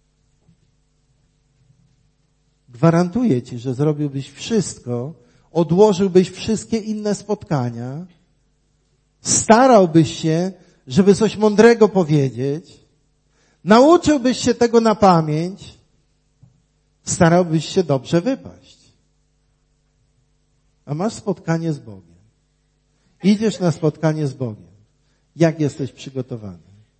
Gwarantuję Ci, że zrobiłbyś wszystko, odłożyłbyś wszystkie inne spotkania, starałbyś się, żeby coś mądrego powiedzieć, nauczyłbyś się tego na pamięć, starałbyś się dobrze wypaść. A masz spotkanie z Bogiem. Idziesz na spotkanie z Bogiem. Jak jesteś przygotowany?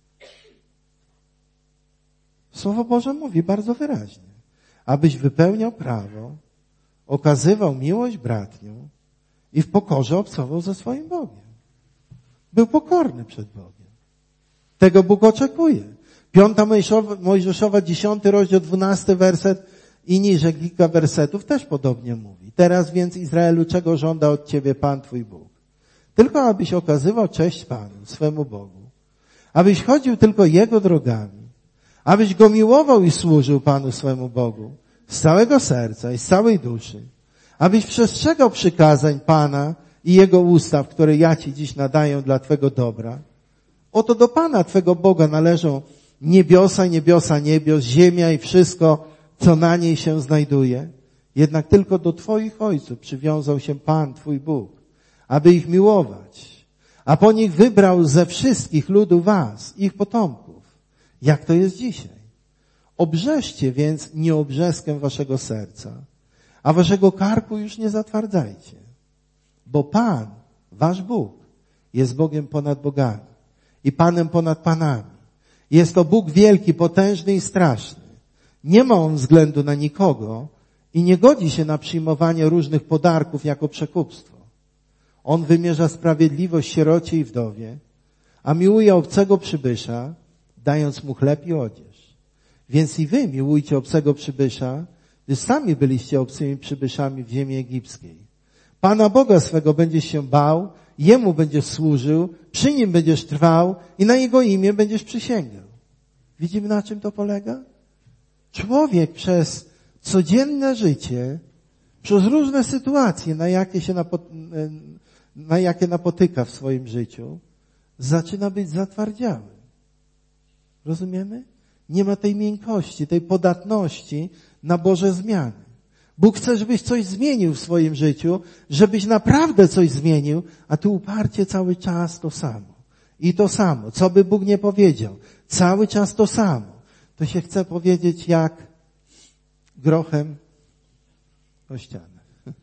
Słowo Boże mówi bardzo wyraźnie. Abyś wypełniał prawo, okazywał miłość bratnią i w pokorze obcował ze swoim Bogiem. Był pokorny przed Bogiem. Tego Bóg oczekuje. 5 Mojżeszowa, 10 rozdział, 12 werset i niżej kilka wersetów też podobnie mówi. Teraz więc, Izraelu, czego żąda od Ciebie Pan Twój Bóg? Tylko abyś okazywał cześć Panu, swemu Bogu. Abyś chodził tylko Jego drogami. Abyś Go miłował i służył Panu swemu Bogu z całego serca i z całej duszy, abyś przestrzegał przykazań Pana i Jego ustaw, które ja Ci dziś nadaję dla Twego dobra. Oto do Pana, Twego Boga, należą niebiosa, niebiosa niebios, ziemia i wszystko, co na niej się znajduje. Jednak tylko do Twoich ojców przywiązał się Pan, Twój Bóg, aby ich miłować, a po nich wybrał ze wszystkich ludów was, ich potomków, jak to jest dzisiaj. Obrzeżcie więc nieobrzeskiem waszego serca, a waszego karku już nie zatwardzajcie, bo Pan, wasz Bóg, jest Bogiem ponad bogami i Panem ponad panami. Jest to Bóg wielki, potężny i straszny. Nie ma On względu na nikogo i nie godzi się na przyjmowanie różnych podarków jako przekupstwo. On wymierza sprawiedliwość sierocie i wdowie, a miłuje obcego przybysza, dając mu chleb i odzież. Więc i wy miłujcie obcego przybysza, gdyż sami byliście obcymi przybyszami w ziemi egipskiej. Pana Boga swego będziesz się bał, Jemu będziesz służył, przy Nim będziesz trwał i na Jego imię będziesz przysięgał. Widzimy, na czym to polega? Człowiek przez codzienne życie, przez różne sytuacje, na jakie napotyka w swoim życiu, zaczyna być zatwardziały. Rozumiemy? Nie ma tej miękkości, tej podatności na Boże zmiany. Bóg chce, żebyś coś zmienił w swoim życiu, żebyś naprawdę coś zmienił, a ty uparcie cały czas to samo. I to samo. Co by Bóg nie powiedział, cały czas to samo. To się chce powiedzieć jak grochem o ścianę.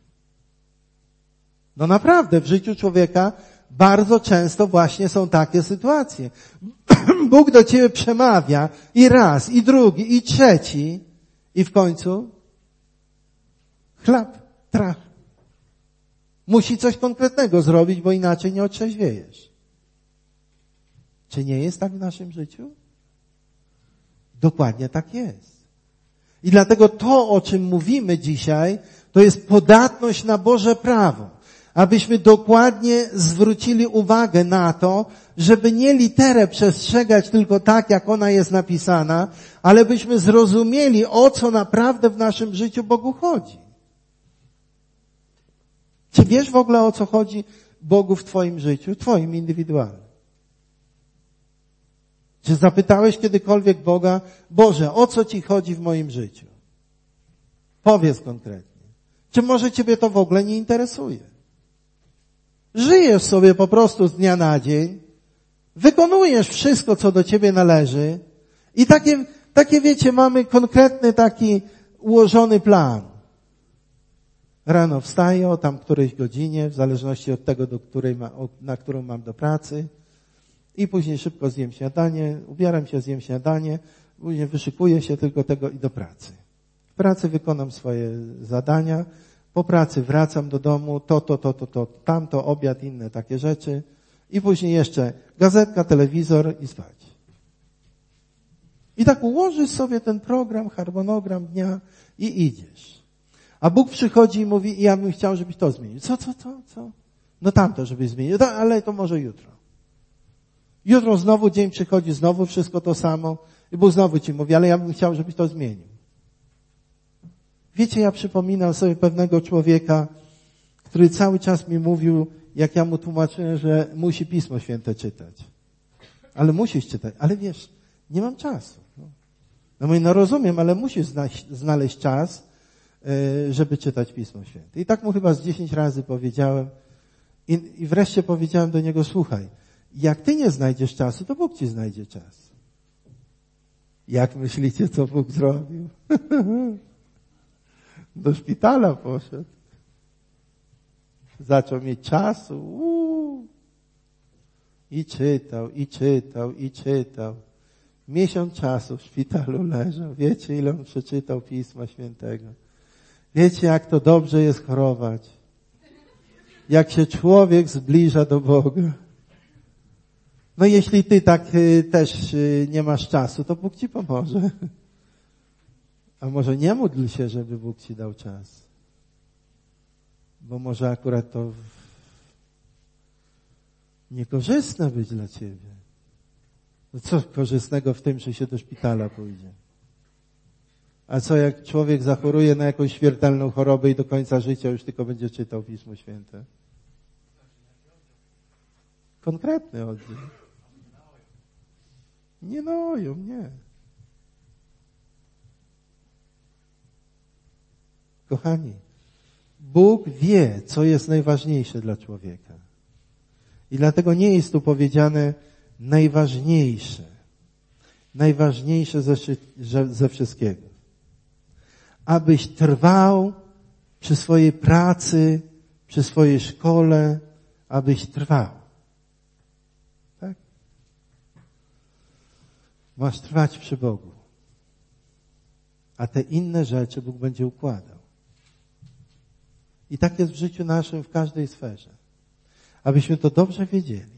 No naprawdę, w życiu człowieka bardzo często właśnie są takie sytuacje. Bóg do ciebie przemawia i raz, i drugi, i trzeci, i w końcu chlap, trach. Musi coś konkretnego zrobić, bo inaczej nie otrzeźwiejesz. Czy nie jest tak w naszym życiu? Dokładnie tak jest. I dlatego to, o czym mówimy dzisiaj, to jest podatność na Boże prawo. Abyśmy dokładnie zwrócili uwagę na to, żeby nie literę przestrzegać tylko tak, jak ona jest napisana, ale byśmy zrozumieli, o co naprawdę w naszym życiu Bogu chodzi. Czy wiesz w ogóle, o co chodzi Bogu w twoim życiu, twoim indywidualnym? Czy zapytałeś kiedykolwiek Boga, Boże, o co Ci chodzi w moim życiu? Powiedz konkretnie. Czy może Ciebie to w ogóle nie interesuje? Żyjesz sobie po prostu z dnia na dzień, wykonujesz wszystko, co do Ciebie należy i takie wiecie, mamy konkretny taki ułożony plan. Rano wstaję o tam którejś godzinie, w zależności od tego, na którą mam do pracy. I później szybko zjem śniadanie, ubieram się, zjem śniadanie, później wyszykuję się tylko tego i do pracy. W pracy wykonam swoje zadania, po pracy wracam do domu, tamto, obiad, inne takie rzeczy i później jeszcze gazetka, telewizor i spać. I tak ułożysz sobie ten program, harmonogram dnia i idziesz. A Bóg przychodzi i mówi, ja bym chciał, żebyś to zmienił. Co? No tamto, żebyś zmienił, ale to może jutro. Jutro znowu dzień przychodzi, znowu wszystko to samo i Bóg znowu ci mówi, ale ja bym chciał, żebyś to zmienił. Wiecie, ja przypominam sobie pewnego człowieka, który cały czas mi mówił, jak ja mu tłumaczyłem, że musi Pismo Święte czytać. Ale musisz czytać. Ale wiesz, nie mam czasu. No mówię, no rozumiem, ale musisz znaleźć czas, żeby czytać Pismo Święte. I tak mu chyba z 10 razy powiedziałem i wreszcie powiedziałem do niego, słuchaj, jak ty nie znajdziesz czasu, to Bóg ci znajdzie czas. Jak myślicie, co Bóg zrobił? Do szpitala poszedł. Zaczął mieć czasu. I czytał. Miesiąc czasu w szpitalu leżał. Wiecie, ile on przeczytał Pisma Świętego? Wiecie, jak to dobrze jest chorować? Jak się człowiek zbliża do Boga. No jeśli ty tak też nie masz czasu, to Bóg ci pomoże. A może nie módl się, żeby Bóg ci dał czas. Bo może akurat to niekorzystne być dla ciebie. No co korzystnego w tym, że się do szpitala pójdzie? A co jak człowiek zachoruje na jakąś śmiertelną chorobę i do końca życia już tylko będzie czytał Pismo Święte? Konkretny oddział. Nie noją, nie. Kochani, Bóg wie, co jest najważniejsze dla człowieka. I dlatego nie jest tu powiedziane najważniejsze. Najważniejsze ze wszystkiego. Abyś trwał przy swojej pracy, przy swojej szkole, abyś trwał. Tak? Masz trwać przy Bogu. A te inne rzeczy Bóg będzie układał. I tak jest w życiu naszym, w każdej sferze. Abyśmy to dobrze wiedzieli.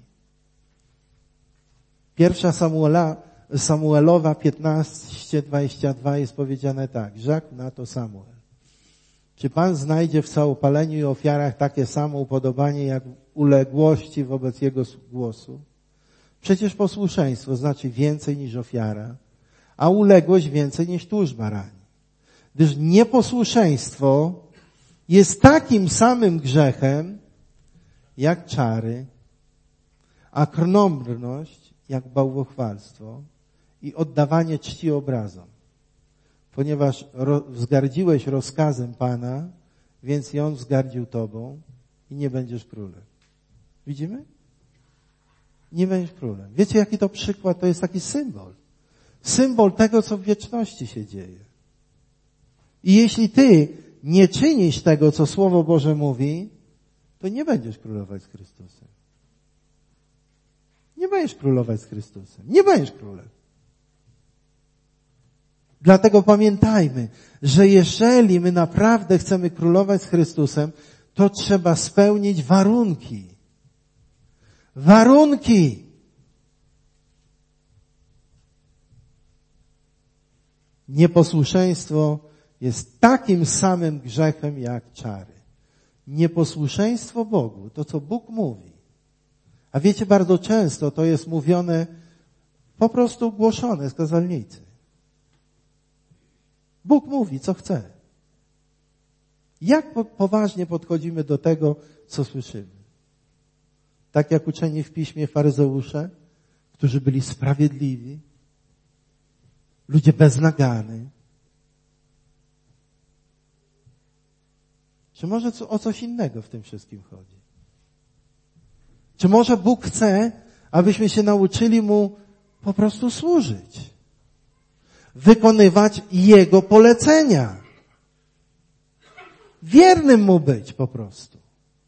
1 Samuelowa 15:22 jest powiedziane tak. Rzekł na to Samuel. Czy Pan znajdzie w całopaleniu i ofiarach takie samo upodobanie, jak uległości wobec Jego głosu? Przecież posłuszeństwo znaczy więcej niż ofiara, a uległość więcej niż tłuszcz barani. Gdyż nieposłuszeństwo jest takim samym grzechem, jak czary, a krnąbrność, jak bałwochwalstwo i oddawanie czci obrazom. Ponieważ wzgardziłeś rozkazem Pana, więc i On wzgardził Tobą i nie będziesz królem. Widzimy? Nie będziesz królem. Wiecie, jaki to przykład? To jest taki symbol. Symbol tego, co w wieczności się dzieje. I jeśli ty nie czynisz tego, co Słowo Boże mówi, to nie będziesz królować z Chrystusem. Nie będziesz królować z Chrystusem. Nie będziesz królem. Dlatego pamiętajmy, że jeżeli my naprawdę chcemy królować z Chrystusem, to trzeba spełnić warunki. Warunki! Nieposłuszeństwo jest takim samym grzechem jak czary. Nieposłuszeństwo Bogu, to co Bóg mówi. A wiecie, bardzo często to jest mówione, po prostu głoszone z kazalnicy. Bóg mówi, co chce. Jak poważnie podchodzimy do tego, co słyszymy? Tak jak uczeni w Piśmie faryzeusze, którzy byli sprawiedliwi, ludzie bez nagany. Czy może o coś innego w tym wszystkim chodzi? Czy może Bóg chce, abyśmy się nauczyli Mu po prostu służyć? Wykonywać Jego polecenia. Wiernym Mu być po prostu.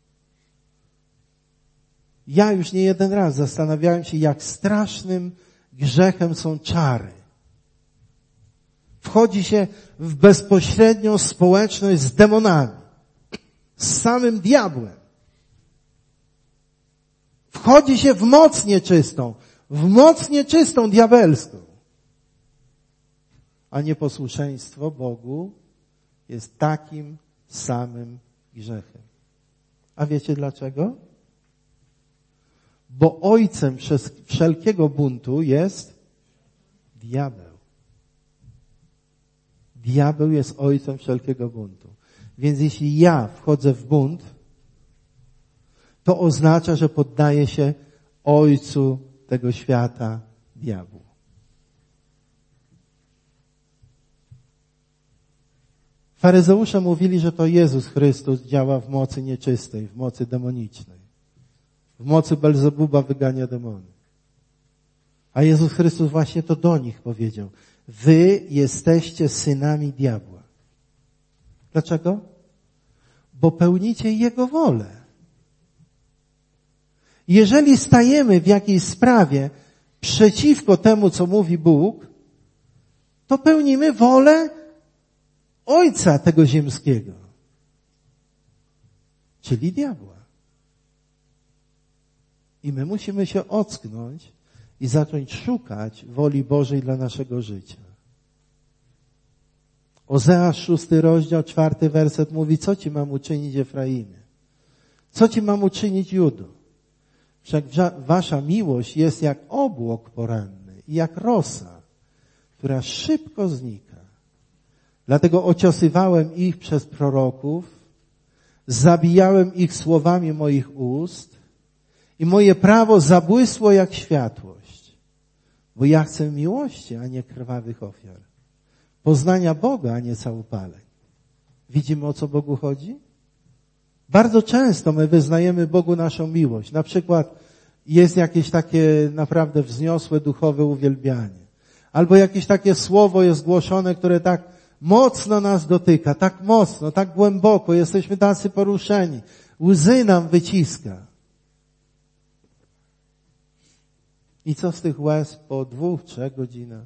Ja już nie jeden raz zastanawiałem się, jak strasznym grzechem są czary. Wchodzi się w bezpośrednią społeczność z demonami. Z samym diabłem. Wchodzi się w moc nieczystą diabelską. A nieposłuszeństwo Bogu jest takim samym grzechem. A wiecie dlaczego? Bo ojcem wszelkiego buntu jest diabeł. Diabeł jest ojcem wszelkiego buntu. Więc jeśli ja wchodzę w bunt, to oznacza, że poddaję się ojcu tego świata, diabłu. Faryzeusze mówili, że to Jezus Chrystus działa w mocy nieczystej, w mocy demonicznej. W mocy Belzebuba wygania demony. A Jezus Chrystus właśnie to do nich powiedział. Wy jesteście synami diabła. Dlaczego? Bo pełnicie Jego wolę. Jeżeli stajemy w jakiejś sprawie przeciwko temu, co mówi Bóg, to pełnimy wolę Ojca tego ziemskiego, czyli diabła. I my musimy się ocknąć i zacząć szukać woli Bożej dla naszego życia. Ozeasz 6 rozdział, 4 werset mówi, co ci mam uczynić, Efraimie? Co ci mam uczynić, Judo? Wszak wasza miłość jest jak obłok poranny i jak rosa, która szybko znika. Dlatego ociosywałem ich przez proroków, zabijałem ich słowami moich ust i moje prawo zabłysło jak światłość. Bo ja chcę miłości, a nie krwawych ofiar. Poznania Boga, a nie całopaleń. Widzimy, o co Bogu chodzi? Bardzo często my wyznajemy Bogu naszą miłość. Na przykład jest jakieś takie naprawdę wzniosłe duchowe uwielbianie. Albo jakieś takie słowo jest głoszone, które tak mocno nas dotyka, tak mocno, tak głęboko, jesteśmy tacy poruszeni. Łzy nam wyciska. I co z tych łez po 2-3 godzinach?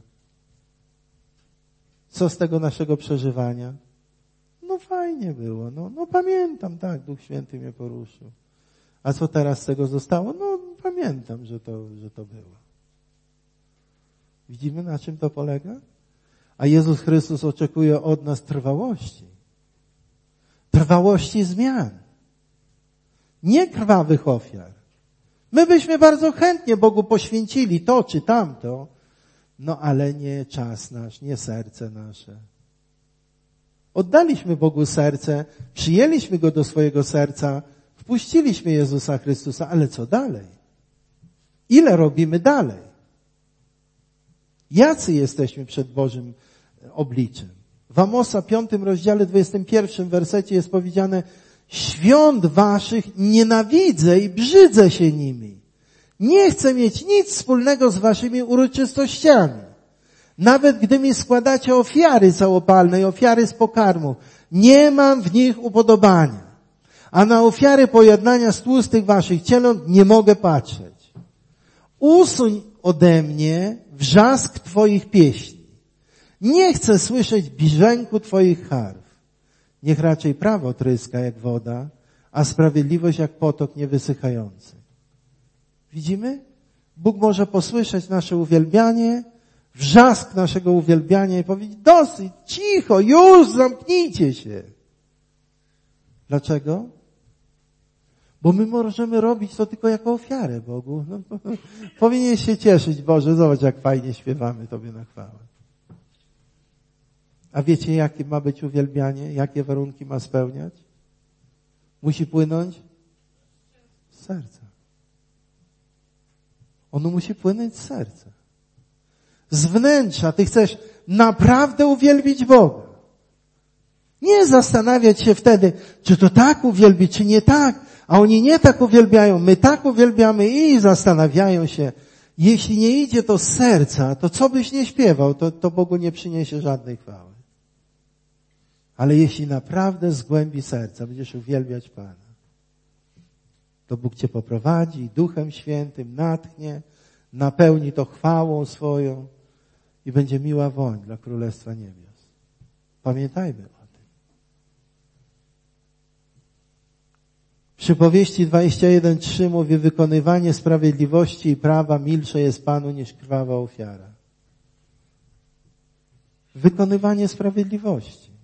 Co z tego naszego przeżywania? No fajnie było, no pamiętam, tak, Duch Święty mnie poruszył. A co teraz z tego zostało? No pamiętam, że to było. Widzimy, na czym to polega? A Jezus Chrystus oczekuje od nas trwałości. Trwałości zmian. Nie krwawych ofiar. My byśmy bardzo chętnie Bogu poświęcili to czy tamto, no ale nie czas nasz, nie serce nasze. Oddaliśmy Bogu serce, przyjęliśmy Go do swojego serca, wpuściliśmy Jezusa Chrystusa, ale co dalej? Ile robimy dalej? Jacy jesteśmy przed Bożym obliczem? W Amosa 5 rozdziale 21 wersecie jest powiedziane: świąt waszych nienawidzę i brzydzę się nimi. Nie chcę mieć nic wspólnego z waszymi uroczystościami. Nawet gdy mi składacie ofiary całopalne i ofiary z pokarmu, nie mam w nich upodobania. A na ofiary pojednania z tłustych waszych cieląt nie mogę patrzeć. Usuń ode mnie wrzask twoich pieśni. Nie chcę słyszeć brzęku twoich harf. Niech raczej prawo tryska jak woda, a sprawiedliwość jak potok niewysychający. Widzimy? Bóg może posłyszeć nasze uwielbianie, wrzask naszego uwielbiania i powiedzieć: dosyć, cicho, już zamknijcie się. Dlaczego? Bo my możemy robić to tylko jako ofiarę Bogu. Powinien się cieszyć: Boże, zobacz, jak fajnie śpiewamy Tobie na chwałę. A wiecie, jakie ma być uwielbianie? Jakie warunki ma spełniać? Musi płynąć z serca. Ono musi płynąć z serca. Z wnętrza. Ty chcesz naprawdę uwielbić Boga. Nie zastanawiać się wtedy, czy to tak uwielbi, czy nie tak. A oni nie tak uwielbiają, my tak uwielbiamy i zastanawiają się. Jeśli nie idzie to z serca, to co byś nie śpiewał, to Bogu nie przyniesie żadnej chwały. Ale jeśli naprawdę z głębi serca będziesz uwielbiać Pana, to Bóg cię poprowadzi Duchem Świętym, natchnie, napełni to chwałą swoją i będzie miła woń dla Królestwa Niebios. Pamiętajmy o tym. Przypowieści 21:3 mówi: wykonywanie sprawiedliwości i prawa milsze jest Panu niż krwawa ofiara. Wykonywanie sprawiedliwości.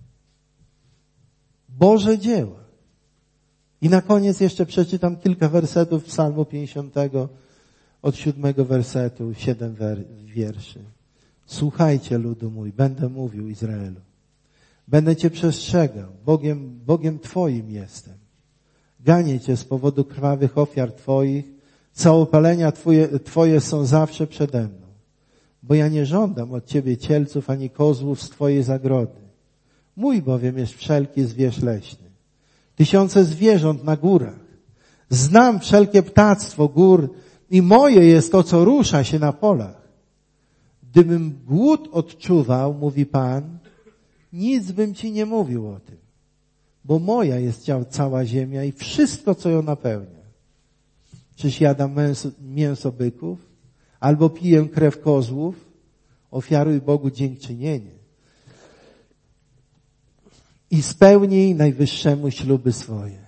Boże dzieła. I na koniec jeszcze przeczytam kilka wersetów Psalmu 50 od 7 wersetu, 7 wierszy. Słuchajcie, ludu mój, będę mówił Izraelu. Będę cię przestrzegał. Bogiem Twoim jestem. Ganię cię z powodu krwawych ofiar Twoich. Całopalenia Twoje są zawsze przede mną. Bo ja nie żądam od Ciebie cielców ani kozłów z Twojej zagrody. Mój bowiem jest wszelki zwierz leśny. Tysiące zwierząt na górach. Znam wszelkie ptactwo gór i moje jest to, co rusza się na polach. Gdybym głód odczuwał, mówi Pan, nic bym Ci nie mówił o tym. Bo moja jest cała ziemia i wszystko, co ją napełnia. Czyż jadam mięso byków? Albo piję krew kozłów? Ofiaruj Bogu dziękczynienie. I spełnij Najwyższemu śluby swoje.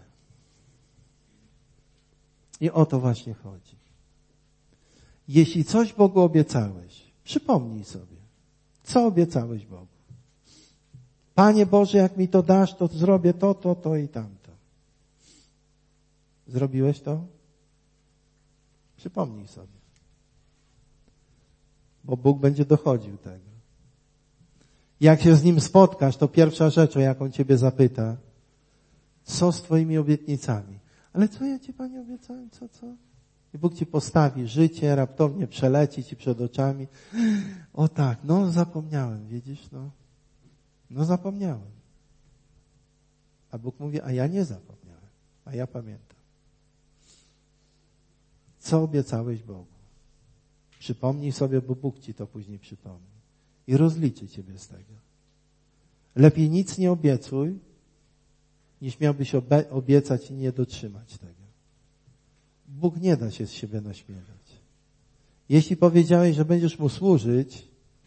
I o to właśnie chodzi. Jeśli coś Bogu obiecałeś, przypomnij sobie, co obiecałeś Bogu. Panie Boże, jak mi to dasz, to zrobię to i tamto. Zrobiłeś to? Przypomnij sobie. Bo Bóg będzie dochodził tego. Jak się z Nim spotkasz, to pierwsza rzecz, o jaką Ciebie zapyta, co z Twoimi obietnicami? Ale co ja Ci, Panie, obiecałem? Co? I Bóg Ci postawi życie, raptownie przeleci Ci przed oczami. O tak, zapomniałem, widzisz, no zapomniałem. A Bóg mówi, a ja nie zapomniałem, a ja pamiętam. Co obiecałeś Bogu? Przypomnij sobie, bo Bóg Ci to później przypomni. I rozliczy Ciebie z tego. Lepiej nic nie obiecuj, niż miałbyś obiecać i nie dotrzymać tego. Bóg nie da się z siebie naśmiewać. Jeśli powiedziałeś, że będziesz Mu służyć,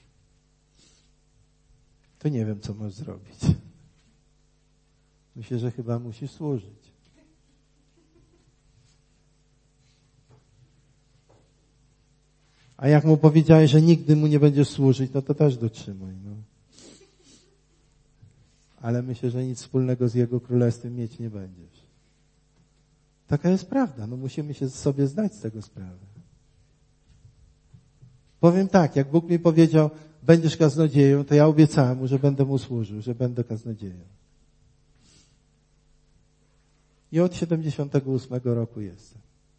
to nie wiem, co możesz zrobić. Myślę, że chyba musisz służyć. A jak Mu powiedziałeś, że nigdy Mu nie będziesz służyć, no to też dotrzymaj. Ale myślę, że nic wspólnego z Jego Królestwem mieć nie będziesz. Taka jest prawda. Musimy się sobie zdać z tego sprawę. Powiem tak, jak Bóg mi powiedział, będziesz kaznodzieją, to ja obiecałem Mu, że będę Mu służył, że będę kaznodzieją. I od 78 roku jestem.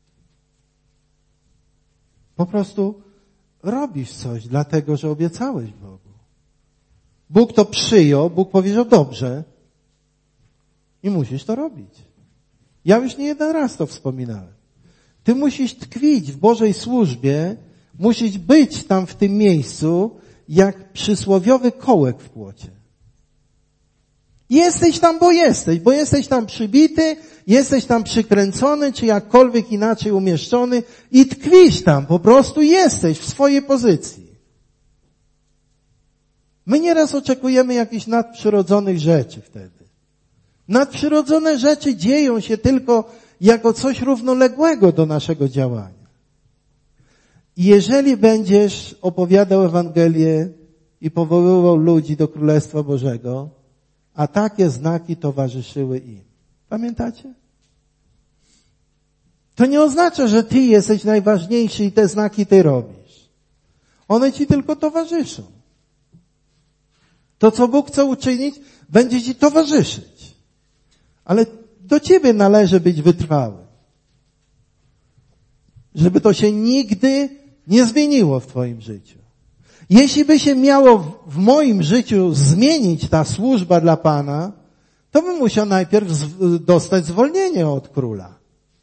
Po prostu robisz coś dlatego, że obiecałeś Bogu. Bóg to przyjął, Bóg powiedział dobrze i musisz to robić. Ja już nie jeden raz to wspominałem. Ty musisz tkwić w Bożej służbie, musisz być tam w tym miejscu jak przysłowiowy kołek w płocie. Jesteś tam, bo jesteś tam przybity, jesteś tam przykręcony, czy jakkolwiek inaczej umieszczony i tkwisz tam, po prostu jesteś w swojej pozycji. My nieraz oczekujemy jakichś nadprzyrodzonych rzeczy wtedy. Nadprzyrodzone rzeczy dzieją się tylko jako coś równoległego do naszego działania. I jeżeli będziesz opowiadał Ewangelię i powoływał ludzi do Królestwa Bożego, a takie znaki towarzyszyły im. Pamiętacie? To nie oznacza, że ty jesteś najważniejszy i te znaki ty robisz. One ci tylko towarzyszą. To, co Bóg chce uczynić, będzie ci towarzyszyć. Ale do ciebie należy być wytrwały. Żeby to się nigdy nie zmieniło w twoim życiu. Jeśli by się miało w moim życiu zmienić ta służba dla Pana, to bym musiał najpierw dostać zwolnienie od króla.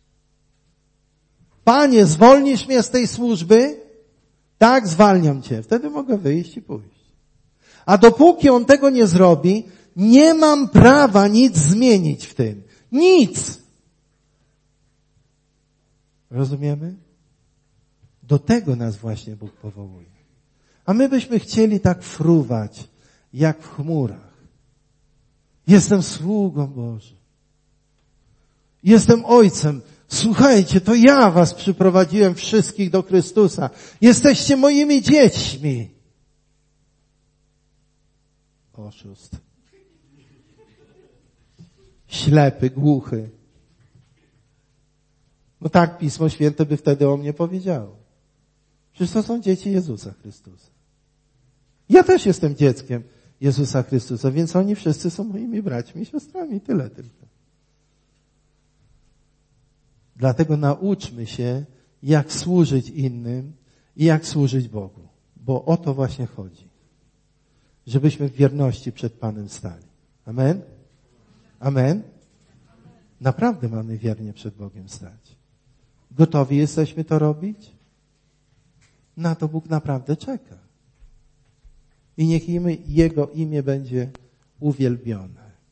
Panie, zwolnisz mnie z tej służby? Tak, zwalniam cię. Wtedy mogę wyjść i pójść. A dopóki on tego nie zrobi, nie mam prawa nic zmienić w tym. Nic. Rozumiemy? Do tego nas właśnie Bóg powołuje. A my byśmy chcieli tak fruwać, jak w chmurach. Jestem sługą Bożym. Jestem ojcem. Słuchajcie, to ja was przyprowadziłem wszystkich do Chrystusa. Jesteście moimi dziećmi. Oszust. Ślepy, głuchy. No tak Pismo Święte by wtedy o mnie powiedziało. Przecież to są dzieci Jezusa Chrystusa. Ja też jestem dzieckiem Jezusa Chrystusa, więc oni wszyscy są moimi braćmi i siostrami. Tyle tylko. Dlatego nauczmy się, jak służyć innym i jak służyć Bogu. Bo o to właśnie chodzi. Żebyśmy w wierności przed Panem stali. Amen? Amen? Naprawdę mamy wiernie przed Bogiem stać. Gotowi jesteśmy to robić? Na to Bóg naprawdę czeka. I niech Jego imię będzie uwielbione.